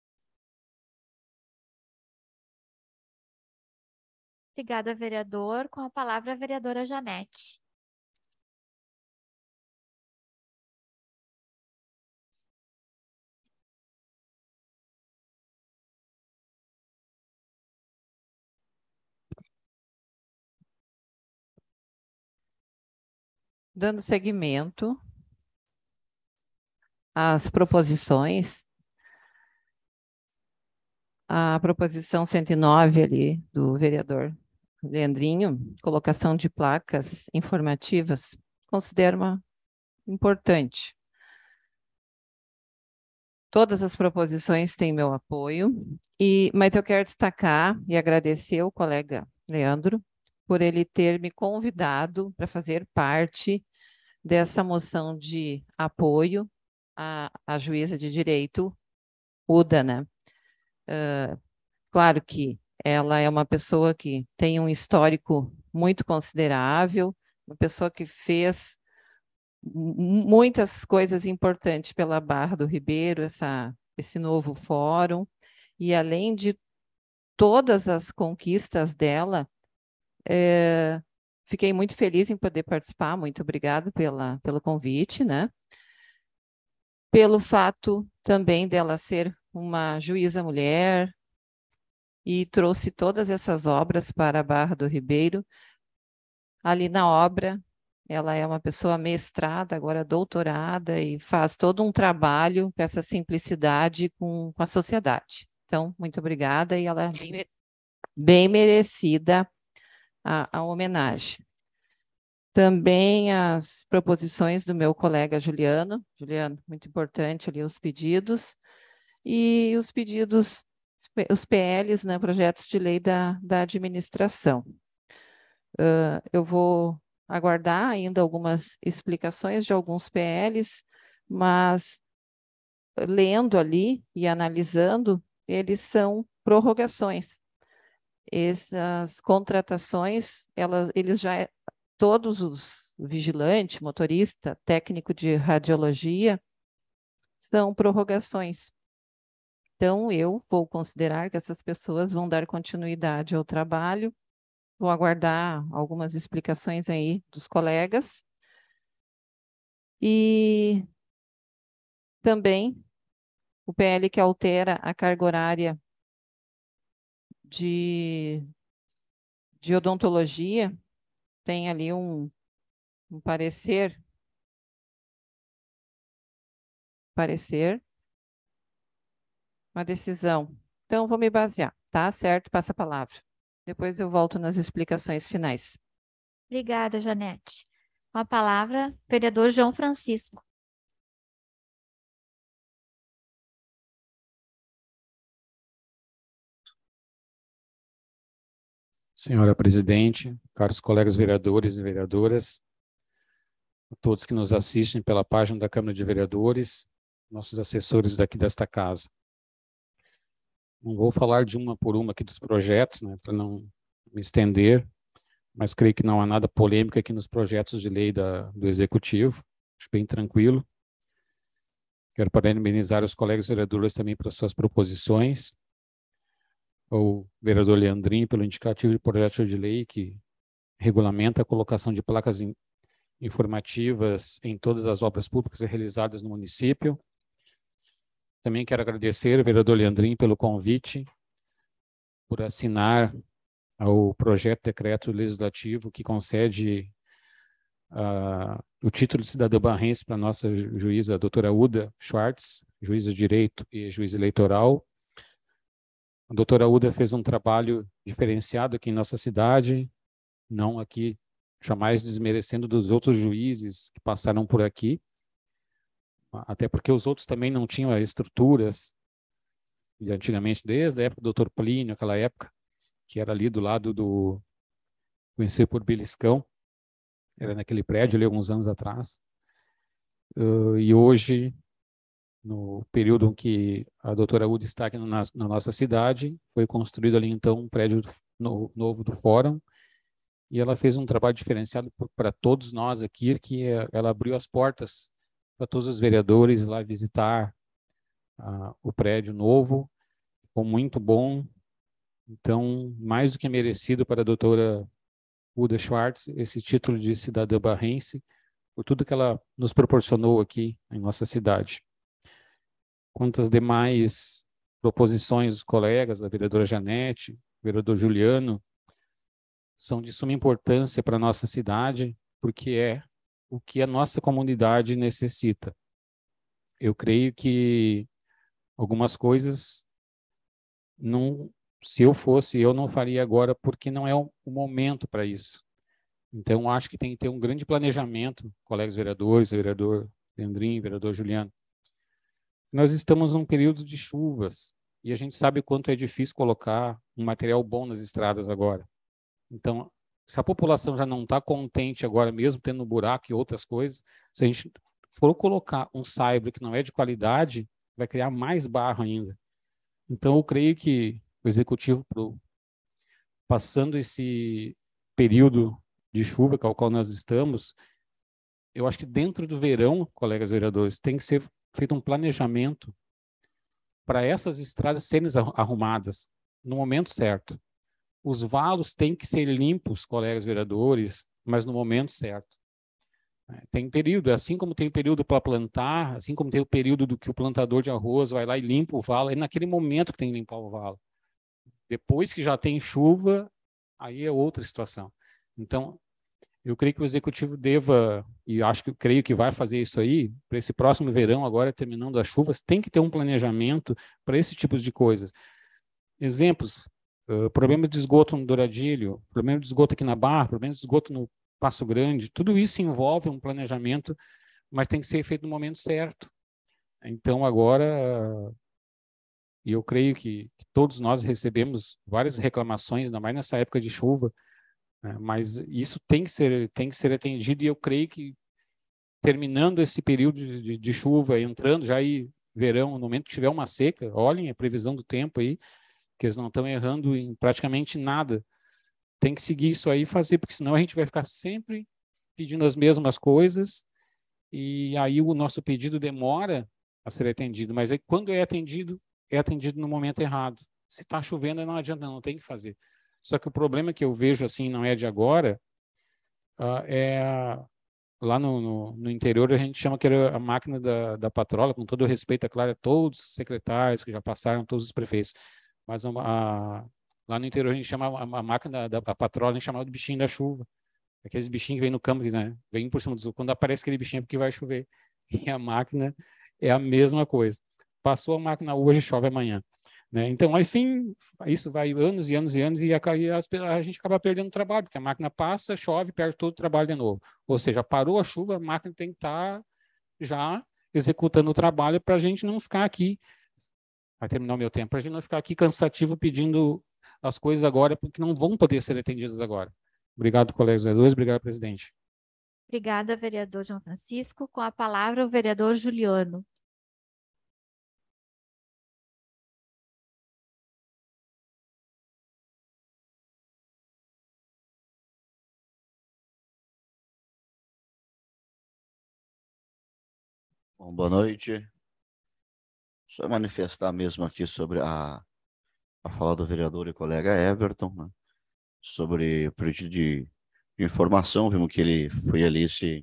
Obrigada, vereador. Com a palavra, a vereadora Janete. Dando seguimento às proposições, a proposição 109 ali do vereador Leandrinho, colocação de placas informativas, considero uma importante. Todas as proposições têm meu apoio, mas eu quero destacar e agradecer ao colega Leandro por ele ter me convidado para fazer parte dessa moção de apoio à juíza de direito, Uda, né? Claro que ela é uma pessoa que tem um histórico muito considerável, uma pessoa que fez muitas coisas importantes pela Barra do Ribeiro, esse novo fórum, e além de todas as conquistas dela, fiquei muito feliz em poder participar, muito obrigado pelo convite, né? Pelo fato também dela ser uma juíza mulher, e trouxe todas essas obras para a Barra do Ribeiro. Ali na obra, ela é uma pessoa mestrada, agora doutorada, e faz todo um trabalho com essa simplicidade com a sociedade. Então, muito obrigada, e ela é bem merecida a homenagem. Também as proposições do meu colega Juliano. Juliano, muito importante ali os pedidos. E os pedidos, os PLs, né, projetos de lei da administração. Eu vou aguardar ainda algumas explicações de alguns PLs, mas lendo ali e analisando, eles são prorrogações. Essas contratações, eles já, todos os vigilantes, motorista, técnico de radiologia, são prorrogações. Então, eu vou considerar que essas pessoas vão dar continuidade ao trabalho. Vou aguardar algumas explicações aí dos colegas. E também o PL que altera a carga horária de odontologia, tem ali um parecer, uma decisão. Então, vou me basear, tá? Certo? Passa a palavra. Depois eu volto nas explicações finais. Obrigada, Janete. Com a palavra, vereador João Francisco. Senhora presidente, caros colegas vereadores e vereadoras, todos que nos assistem pela página da Câmara de Vereadores, nossos assessores daqui desta casa. Não vou falar de uma por uma aqui dos projetos, né, para não me estender, mas creio que não há nada polêmico aqui nos projetos de lei do Executivo, acho bem tranquilo. Quero parabenizar os colegas vereadores também pelas suas proposições, o vereador Leandrinho pelo indicativo de projeto de lei que regulamenta a colocação de placas informativas em todas as obras públicas realizadas no município. Também quero agradecer ao vereador Leandrin pelo convite, por assinar o projeto de decreto legislativo que concede o título de cidadã barrense para a nossa juíza, a doutora Uda Schwartz, juíza de direito e juíza eleitoral. A doutora Uda fez um trabalho diferenciado aqui em nossa cidade, não aqui jamais desmerecendo dos outros juízes que passaram por aqui, até porque os outros também não tinham estruturas, e antigamente, desde a época do doutor Plínio, aquela época, que era ali do lado do conhecido por Beliscão, era naquele prédio ali alguns anos atrás, e hoje, no período em que a doutora Uda está aqui na nossa cidade, foi construído ali então um prédio novo do Fórum, e ela fez um trabalho diferenciado para todos nós aqui, que ela abriu as portas para todos os vereadores lá visitar o prédio novo, ficou muito bom. Então, mais do que merecido para a doutora Uda Schwartz, esse título de cidadã barrense, por tudo que ela nos proporcionou aqui em nossa cidade. Quanto às demais proposições dos colegas, a vereadora Janete, o vereador Juliano, são de suma importância para a nossa cidade, porque é o que a nossa comunidade necessita. Eu creio que algumas coisas, se eu fosse, eu não faria agora, porque não é o momento para isso. Então, acho que tem que ter um grande planejamento, colegas vereadores, vereador Leandrin, vereador Juliano. Nós estamos num período de chuvas, e a gente sabe o quanto é difícil colocar um material bom nas estradas agora. Então, se a população já não está contente agora, mesmo tendo buraco e outras coisas, se a gente for colocar um saibro que não é de qualidade, vai criar mais barro ainda. Então, eu creio que o Executivo, passando esse período de chuva com o qual nós estamos, eu acho que dentro do verão, colegas vereadores, tem que ser feito um planejamento para essas estradas serem arrumadas no momento certo. Os valos têm que ser limpos, colegas vereadores, mas no momento certo. Tem período, assim como tem período para plantar, assim como tem o período do que o plantador de arroz vai lá e limpa o valo, é naquele momento que tem que limpar o valo. Depois que já tem chuva, aí é outra situação. Então, eu creio que o Executivo deva, e creio que vai fazer isso aí, para esse próximo verão, agora terminando as chuvas, tem que ter um planejamento para esse tipo de coisas. Exemplos, problema de esgoto no Douradilho, problema de esgoto aqui na Barra, problema de esgoto no Passo Grande, tudo isso envolve um planejamento, mas tem que ser feito no momento certo. Então, agora, eu creio que todos nós recebemos várias reclamações, ainda mais nessa época de chuva, né, mas isso tem que ser atendido, e eu creio que terminando esse período de chuva, entrando já aí verão, no momento que tiver uma seca, olhem a previsão do tempo aí, que eles não estão errando em praticamente nada. Tem que seguir isso aí e fazer, porque senão a gente vai ficar sempre pedindo as mesmas coisas, e aí o nosso pedido demora a ser atendido, mas aí quando é atendido no momento errado. Se está chovendo, não adianta, não tem que fazer. Só que o problema que eu vejo, assim, não é de agora, lá no interior a gente chama que era a máquina da patrola, com todo o respeito, é claro, a todos os secretários que já passaram, todos os prefeitos, mas lá no interior a gente chama a máquina da patrola, a gente chama de bichinho da chuva, aqueles bichinhos que vêm no campo, né? Vem por cima do sul, quando aparece aquele bichinho é porque vai chover, e a máquina é a mesma coisa. Passou a máquina hoje, chove amanhã. Né? Então, enfim, isso vai anos e anos e anos, e a gente acaba perdendo trabalho, porque a máquina passa, chove, perde todo o trabalho de novo. Ou seja, parou a chuva, a máquina tem que estar já executando o trabalho para a gente não ficar aqui, vai terminar o meu tempo, para a gente não ficar aqui cansativo pedindo as coisas agora, porque não vão poder ser atendidas agora. Obrigado, colegas vereadores, obrigado, presidente. Obrigada, vereador João Francisco. Com a palavra, o vereador Juliano. Bom, boa noite. Só manifestar mesmo aqui sobre a fala do vereador e colega Everton, né, sobre o pedido de informação. Vimos que ele foi ali se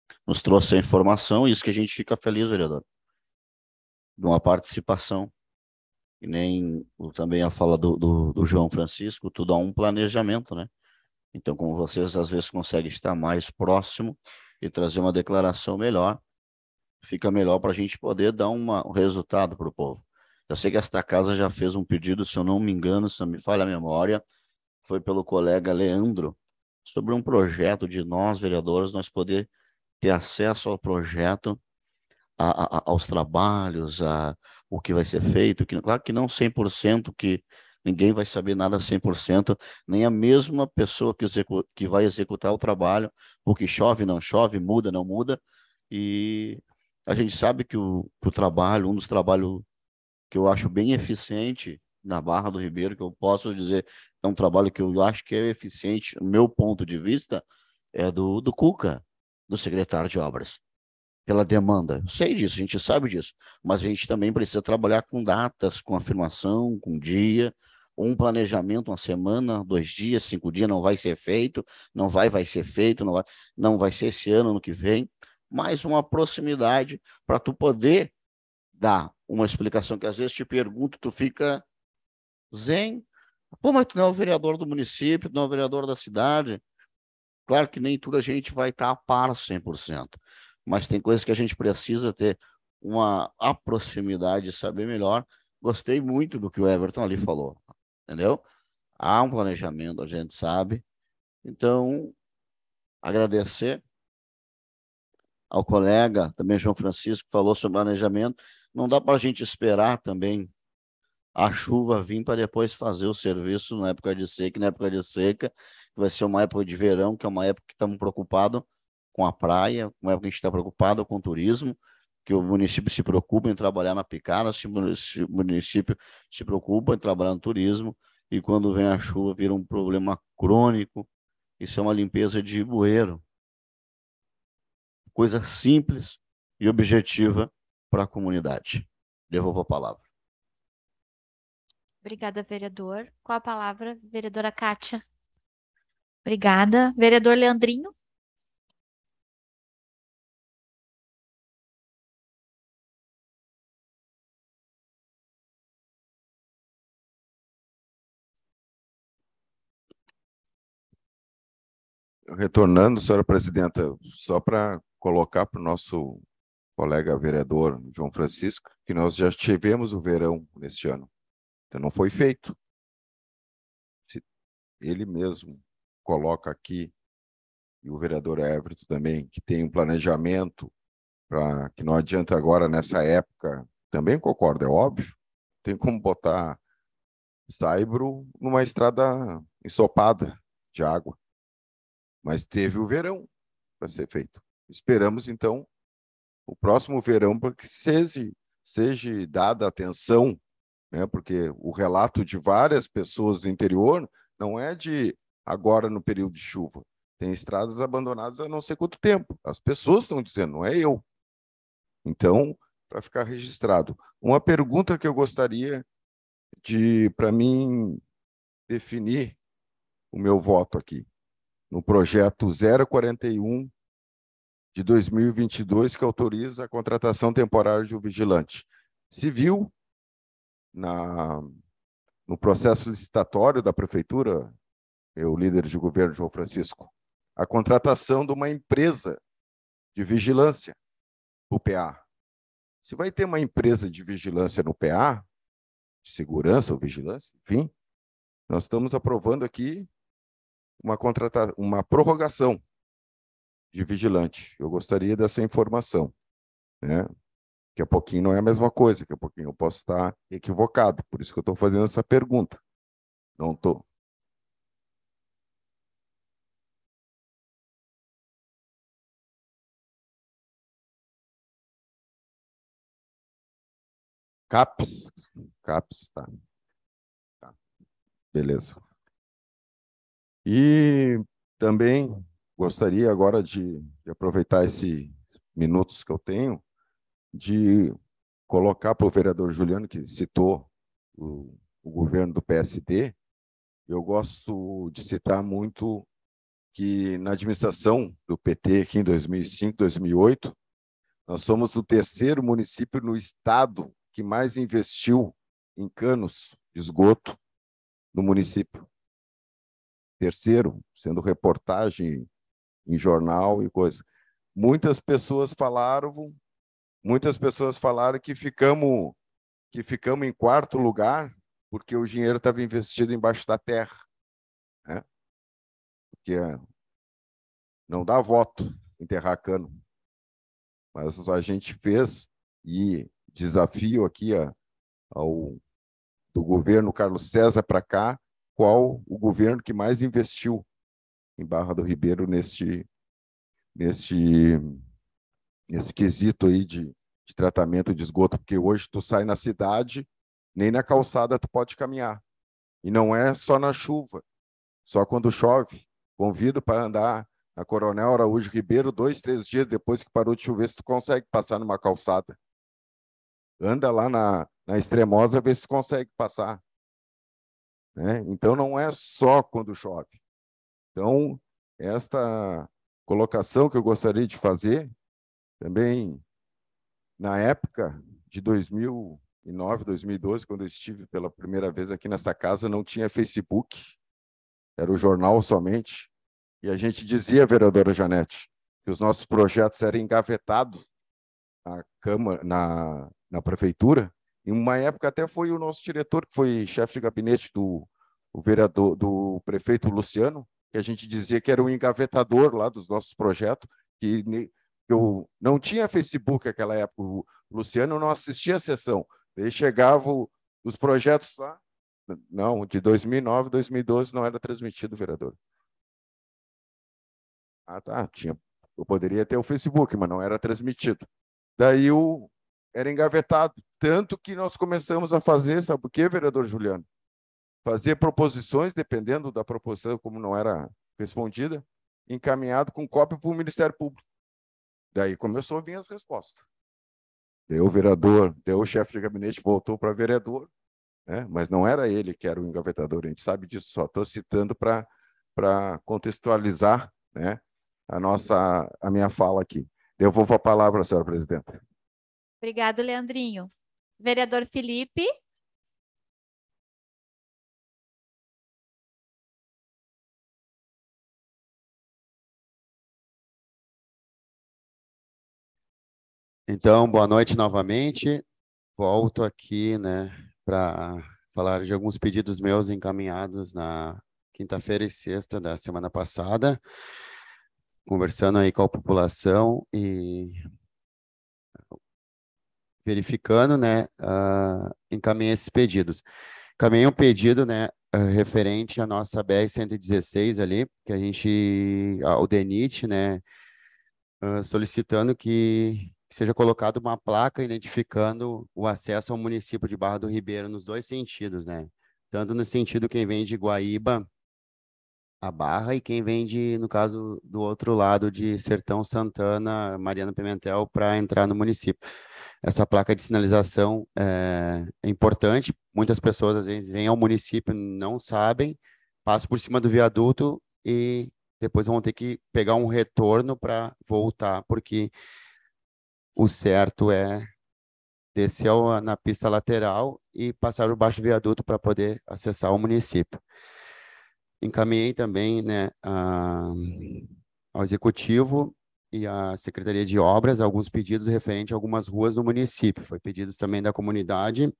nos trouxe a informação, isso que a gente fica feliz, vereador, de uma participação, e nem também a fala do João Francisco, tudo há um planejamento, né? Então, como vocês às vezes conseguem estar mais próximo e trazer uma declaração melhor, fica melhor para a gente poder dar um resultado para o povo. Eu sei que esta casa já fez um pedido, se eu não me engano, se não me falha a memória, foi pelo colega Leandro, sobre um projeto de nós, vereadores, nós poder ter acesso ao projeto, aos trabalhos, o que vai ser feito, claro que não 100%, que ninguém vai saber nada 100%, nem a mesma pessoa que vai executar o trabalho, porque chove, não chove, muda, não muda, e a gente sabe que o trabalho, um dos trabalhos que eu acho bem eficiente na Barra do Ribeiro, que eu posso dizer, é um trabalho que eu acho que é eficiente, do meu ponto de vista, é do Cuca, do secretário de obras, pela demanda. Eu sei disso, a gente sabe disso, mas a gente também precisa trabalhar com datas, com afirmação, com dia, um planejamento, uma semana, 2 dias, 5 dias, não vai ser feito, vai ser feito, não vai ser esse ano, no que vem, mais uma proximidade para tu poder dar uma explicação que às vezes te pergunto, tu fica zen. Pô, mas tu não é o vereador do município, tu não é o vereador da cidade. Claro que nem tudo a gente vai estar a par 100%, mas tem coisas que a gente precisa ter a proximidade, saber melhor. Gostei muito do que o Everton ali falou, entendeu? Há um planejamento, a gente sabe. Então, agradecer ao colega, também João Francisco, que falou sobre planejamento. Não dá para a gente esperar também a chuva vir para depois fazer o serviço na época de seca, que vai ser uma época de verão, que é uma época que estamos preocupados com a praia, uma época que a gente está preocupado com o turismo, que o município se preocupa em trabalhar na picada, o município se preocupa em trabalhar no turismo, e quando vem a chuva vira um problema crônico. Isso é uma limpeza de bueiro. Coisa simples e objetiva para a comunidade. Devolvo a palavra. Obrigada, vereador. Com a palavra, vereadora Kátia. Obrigada. Vereador Leandrinho. Retornando, senhora presidenta, só para colocar para o nosso colega vereador João Francisco, que nós já tivemos o verão neste ano, então não foi feito. Ele mesmo coloca aqui, e o vereador Everton também, que tem um planejamento para que não adianta agora nessa época, também concordo, é óbvio, tem como botar saibro numa estrada ensopada de água, mas teve o verão para ser feito. Esperamos, então, o próximo verão para que seja dada atenção, né? Porque o relato de várias pessoas do interior não é de agora no período de chuva. Tem estradas abandonadas há não sei quanto tempo. As pessoas estão dizendo, não é eu. Então, para ficar registrado. Uma pergunta que eu gostaria de, para mim, definir o meu voto aqui, no projeto 041 de 2022, que autoriza a contratação temporária de um vigilante. Se viu no processo licitatório da prefeitura, meu líder de governo, João Francisco, a contratação de uma empresa de vigilância, o PA. Se vai ter uma empresa de vigilância no PA, de segurança ou vigilância, enfim, nós estamos aprovando aqui uma prorrogação de vigilante. Eu gostaria dessa informação, né? Daqui a pouquinho não é a mesma coisa, daqui a pouquinho eu posso estar equivocado, por isso que eu estou fazendo essa pergunta. Não estou. CAPS, tá. Beleza. E também gostaria agora de aproveitar esses minutos que eu tenho, de colocar para o vereador Juliano, que citou o governo do PSD, eu gosto de citar muito que na administração do PT aqui em 2005, 2008, nós somos o terceiro município no estado que mais investiu em canos de esgoto no município. Terceiro, sendo reportagem em jornal e coisa. Muitas pessoas falaram que ficamos em quarto lugar porque o dinheiro estava investido embaixo da terra, né? Porque não dá voto enterrar cano. Mas a gente fez, e desafio aqui do governo Carlos César para cá, qual o governo que mais investiu em Barra do Ribeiro nesse quesito aí de tratamento de esgoto, porque hoje tu sai na cidade, nem na calçada tu pode caminhar. E não é só na chuva, só quando chove. Convido para andar na Coronel Araújo Ribeiro 2, 3 dias depois que parou de chover, se tu consegue passar numa calçada. Anda lá na Extremosa, vê se tu consegue passar. Né? Então, não é só quando chove. Então, esta colocação que eu gostaria de fazer, também na época de 2009, 2012, quando eu estive pela primeira vez aqui nessa casa, não tinha Facebook, era o jornal somente, e a gente dizia, vereadora Janete, que os nossos projetos eram engavetados na Câmara, na Prefeitura. Em uma época até foi o nosso diretor, que foi chefe de gabinete do prefeito Luciano, que a gente dizia que era o engavetador lá dos nossos projetos, que eu não tinha Facebook naquela época, o Luciano não assistia a sessão, aí chegavam os projetos lá, não, de 2009, 2012 não era transmitido, vereador. Ah, tá, eu poderia ter o Facebook, mas não era transmitido. Daí era engavetado, tanto que nós começamos a fazer, sabe o quê, vereador Juliano? Fazer proposições, dependendo da proposição, como não era respondida, encaminhado com cópia para o Ministério Público. Daí começou a vir as respostas. Deu o vereador, deu o chefe de gabinete, voltou para vereador, né? Mas não era ele que era o engavetador, a gente sabe disso, só estou citando para contextualizar, né, a minha fala aqui. Devolvo a palavra, senhora presidenta. Obrigado, Leandrinho. Vereador Felipe. Então, boa noite novamente. Volto aqui, né, para falar de alguns pedidos meus encaminhados na quinta-feira e sexta da semana passada, conversando aí com a população e verificando, né, encaminhei esses pedidos. Encaminhei um pedido, né, referente à nossa BR-116 ali, que o DENIT, né, solicitando que seja colocada uma placa identificando o acesso ao município de Barra do Ribeiro nos dois sentidos, né? Tanto no sentido quem vem de Guaíba a Barra e quem vem no caso, do outro lado de Sertão Santana, Mariana Pimentel, para entrar no município. Essa placa de sinalização é importante. Muitas pessoas, às vezes, vêm ao município, não sabem, passam por cima do viaduto e depois vão ter que pegar um retorno para voltar, porque o certo é descer na pista lateral e passar por baixo do viaduto para poder acessar o município. Encaminhei também, né, ao Executivo e à Secretaria de Obras alguns pedidos referentes a algumas ruas do município. Foi pedidos também da comunidade.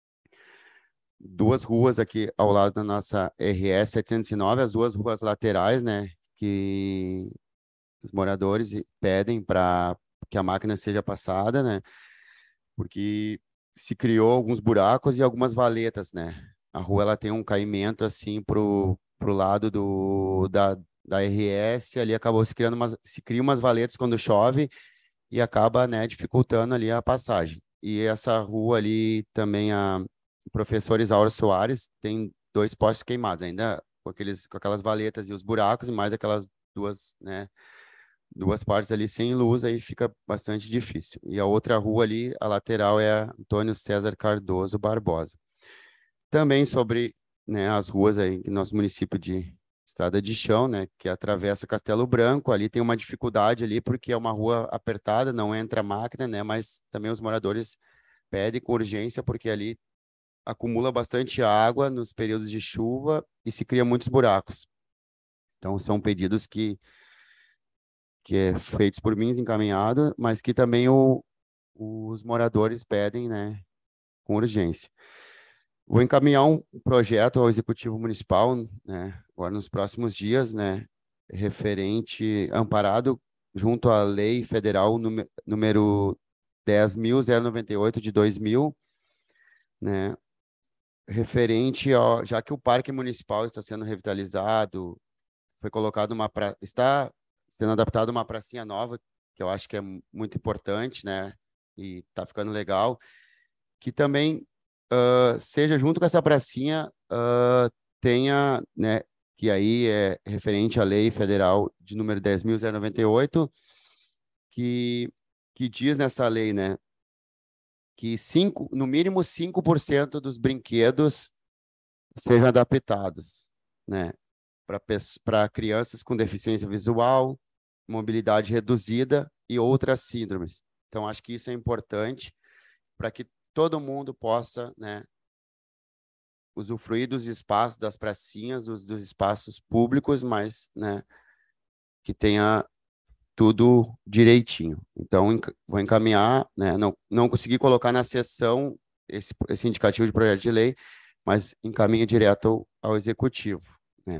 2 ruas aqui ao lado da nossa RS 709, as 2 ruas laterais, né, que os moradores pedem para que a máquina seja passada, né, porque se criou alguns buracos e algumas valetas, né. A rua ela tem um caimento assim pro lado da RS, ali acabou se cria umas valetas quando chove e acaba, né, dificultando ali a passagem. E essa rua ali também, a Professor Isauro Soares, tem 2 postes queimados, ainda com aquelas valetas e os buracos, e mais aquelas 2, né, 2 partes ali sem luz, aí fica bastante difícil. E a outra rua ali, a lateral, é a Antônio César Cardoso Barbosa. Também sobre, né, as ruas aí, no nosso município de estrada de chão, né, que atravessa Castelo Branco. Ali tem uma dificuldade ali porque é uma rua apertada, não entra máquina, né, mas também os moradores pedem com urgência porque ali acumula bastante água nos períodos de chuva e se cria muitos buracos. Então são pedidos que é feitos por mim, encaminhado, mas que também os moradores pedem, né, com urgência. Vou encaminhar um projeto ao Executivo Municipal, né, agora nos próximos dias, né, referente, amparado junto à Lei Federal número 10.098 de 2000, né, referente ao, já que o Parque Municipal está sendo revitalizado, foi colocado está sendo adaptado uma pracinha nova, que eu acho que é muito importante, né, e está ficando legal, que também seja junto com essa pracinha, tenha, né, que aí é referente à Lei Federal de número 10.098, que diz nessa lei, né, que no mínimo 5% dos brinquedos sejam adaptados, né, para crianças com deficiência visual, mobilidade reduzida e outras síndromes. Então, acho que isso é importante para que todo mundo possa, né, usufruir dos espaços, das pracinhas, dos espaços públicos, mas, né, que tenha tudo direitinho. Então, vou encaminhar, né, não consegui colocar na sessão esse indicativo de projeto de lei, mas encaminho direto ao Executivo, né.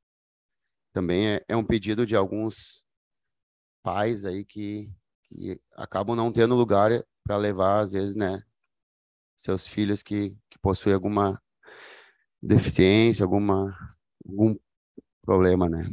Também é um pedido de alguns pais aí que acabam não tendo lugar para levar, às vezes, né, seus filhos que possuem alguma deficiência, algum problema, né.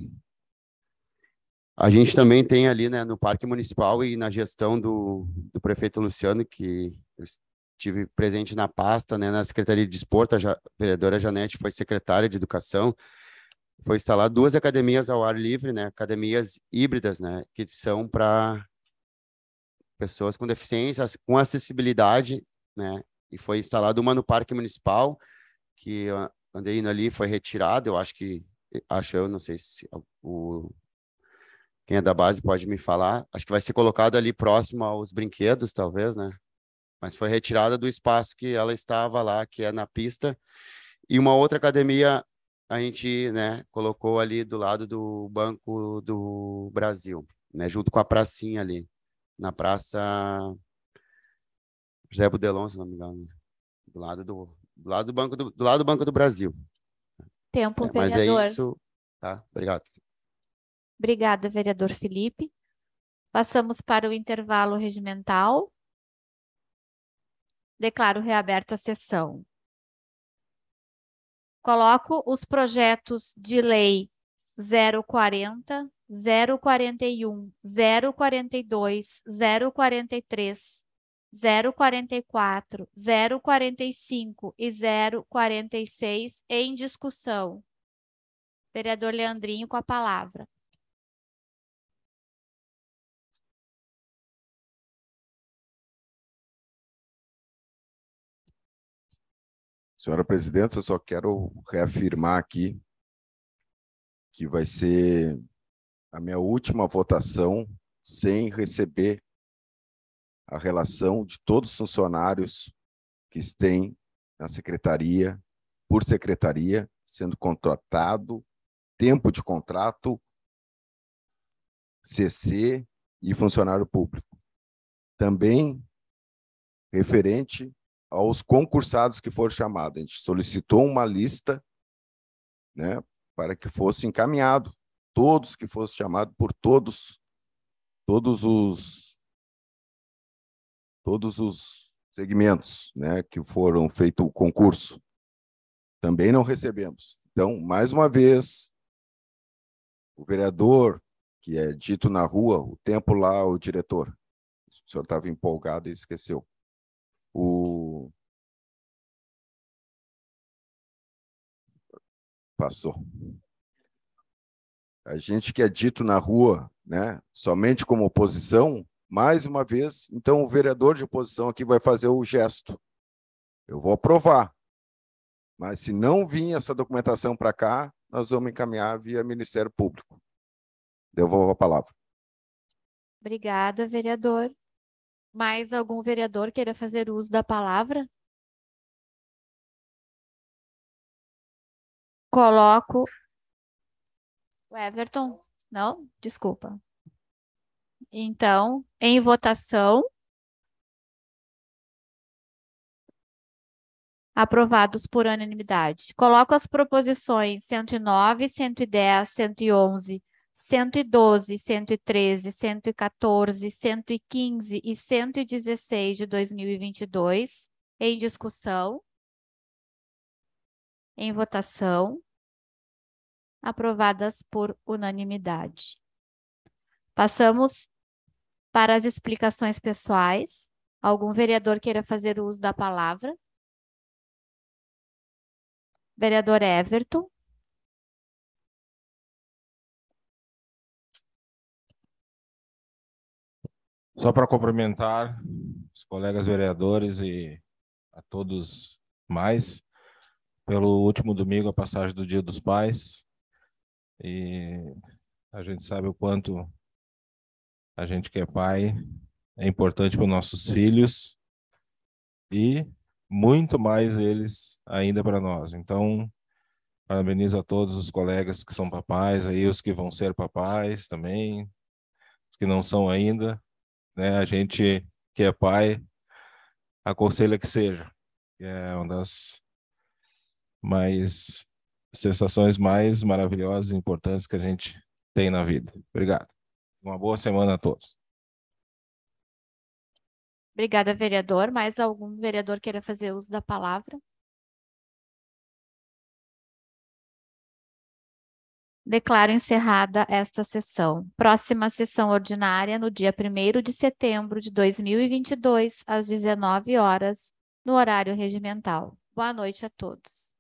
A gente também tem ali, né, no Parque Municipal e na gestão do prefeito Luciano, que eu estive presente na pasta, né, na Secretaria de Desporto, a vereadora Janete foi secretária de Educação, foi instalar 2 academias ao ar livre, né, academias híbridas, né, que são para pessoas com deficiência, com acessibilidade, né, e foi instalada uma no Parque Municipal, que eu andei indo ali, foi retirado, eu não sei se quem é da base pode me falar, acho que vai ser colocado ali próximo aos brinquedos, talvez, né, mas foi retirada do espaço que ela estava lá, que é na pista, e uma outra academia a gente, né, colocou ali do lado do Banco do Brasil, né, junto com a pracinha ali, na Praça José Budelon, se não me engano, do lado do Banco do Brasil. Tempo, Mas é vereador. isso, tá? Obrigado. Obrigada, vereador Felipe. Passamos para o intervalo regimental. Declaro reaberta a sessão. Coloco os projetos de lei 040, 041, 042, 043, 044, 045 e 046 em discussão. Vereador Leandrinho com a palavra. Senhora presidenta, eu só quero reafirmar aqui que vai ser a minha última votação sem receber a relação de todos os funcionários que têm na secretaria, por secretaria, sendo contratado, tempo de contrato, CC e funcionário público. Também referente aos concursados que foram chamados. A gente solicitou uma lista, né, para que fosse encaminhado, todos que fossem chamados por todos os segmentos, né, que foram feito o concurso. Também não recebemos. Então, mais uma vez, o vereador, que é dito na rua, o tempo lá, o diretor, o senhor estava empolgado e esqueceu. Passou. A gente que é dito na rua, né, somente como oposição, mais uma vez, então o vereador de oposição aqui vai fazer o gesto. Eu vou aprovar. Mas se não vir essa documentação para cá, nós vamos encaminhar via Ministério Público. Devolvo a palavra. Obrigada, vereador. Mais algum vereador queira fazer uso da palavra? Coloco o Everton. Não? Desculpa. Então, em votação. Aprovados por unanimidade. Coloco as proposições 109, 110, 111, 112, 113, 114, 115 e 116 de 2022 em discussão. Em votação. Aprovadas por unanimidade. Passamos para as explicações pessoais. Algum vereador queira fazer uso da palavra? Vereador Everton. Só para cumprimentar os colegas vereadores e a todos mais pelo último domingo, a passagem do Dia dos Pais. E a gente sabe o quanto a gente que é pai é importante para os nossos filhos e muito mais eles ainda para nós. Então, parabenizo a todos os colegas que são papais, aí os que vão ser papais também, os que não são ainda, né? A gente que é pai aconselha que seja. É uma das sensações mais maravilhosas e importantes que a gente tem na vida. Obrigado. Uma boa semana a todos. Obrigada, vereador. Mais algum vereador queira fazer uso da palavra? Declaro encerrada esta sessão. Próxima sessão ordinária no dia 1º de setembro de 2022, às 19 horas, no horário regimental. Boa noite a todos.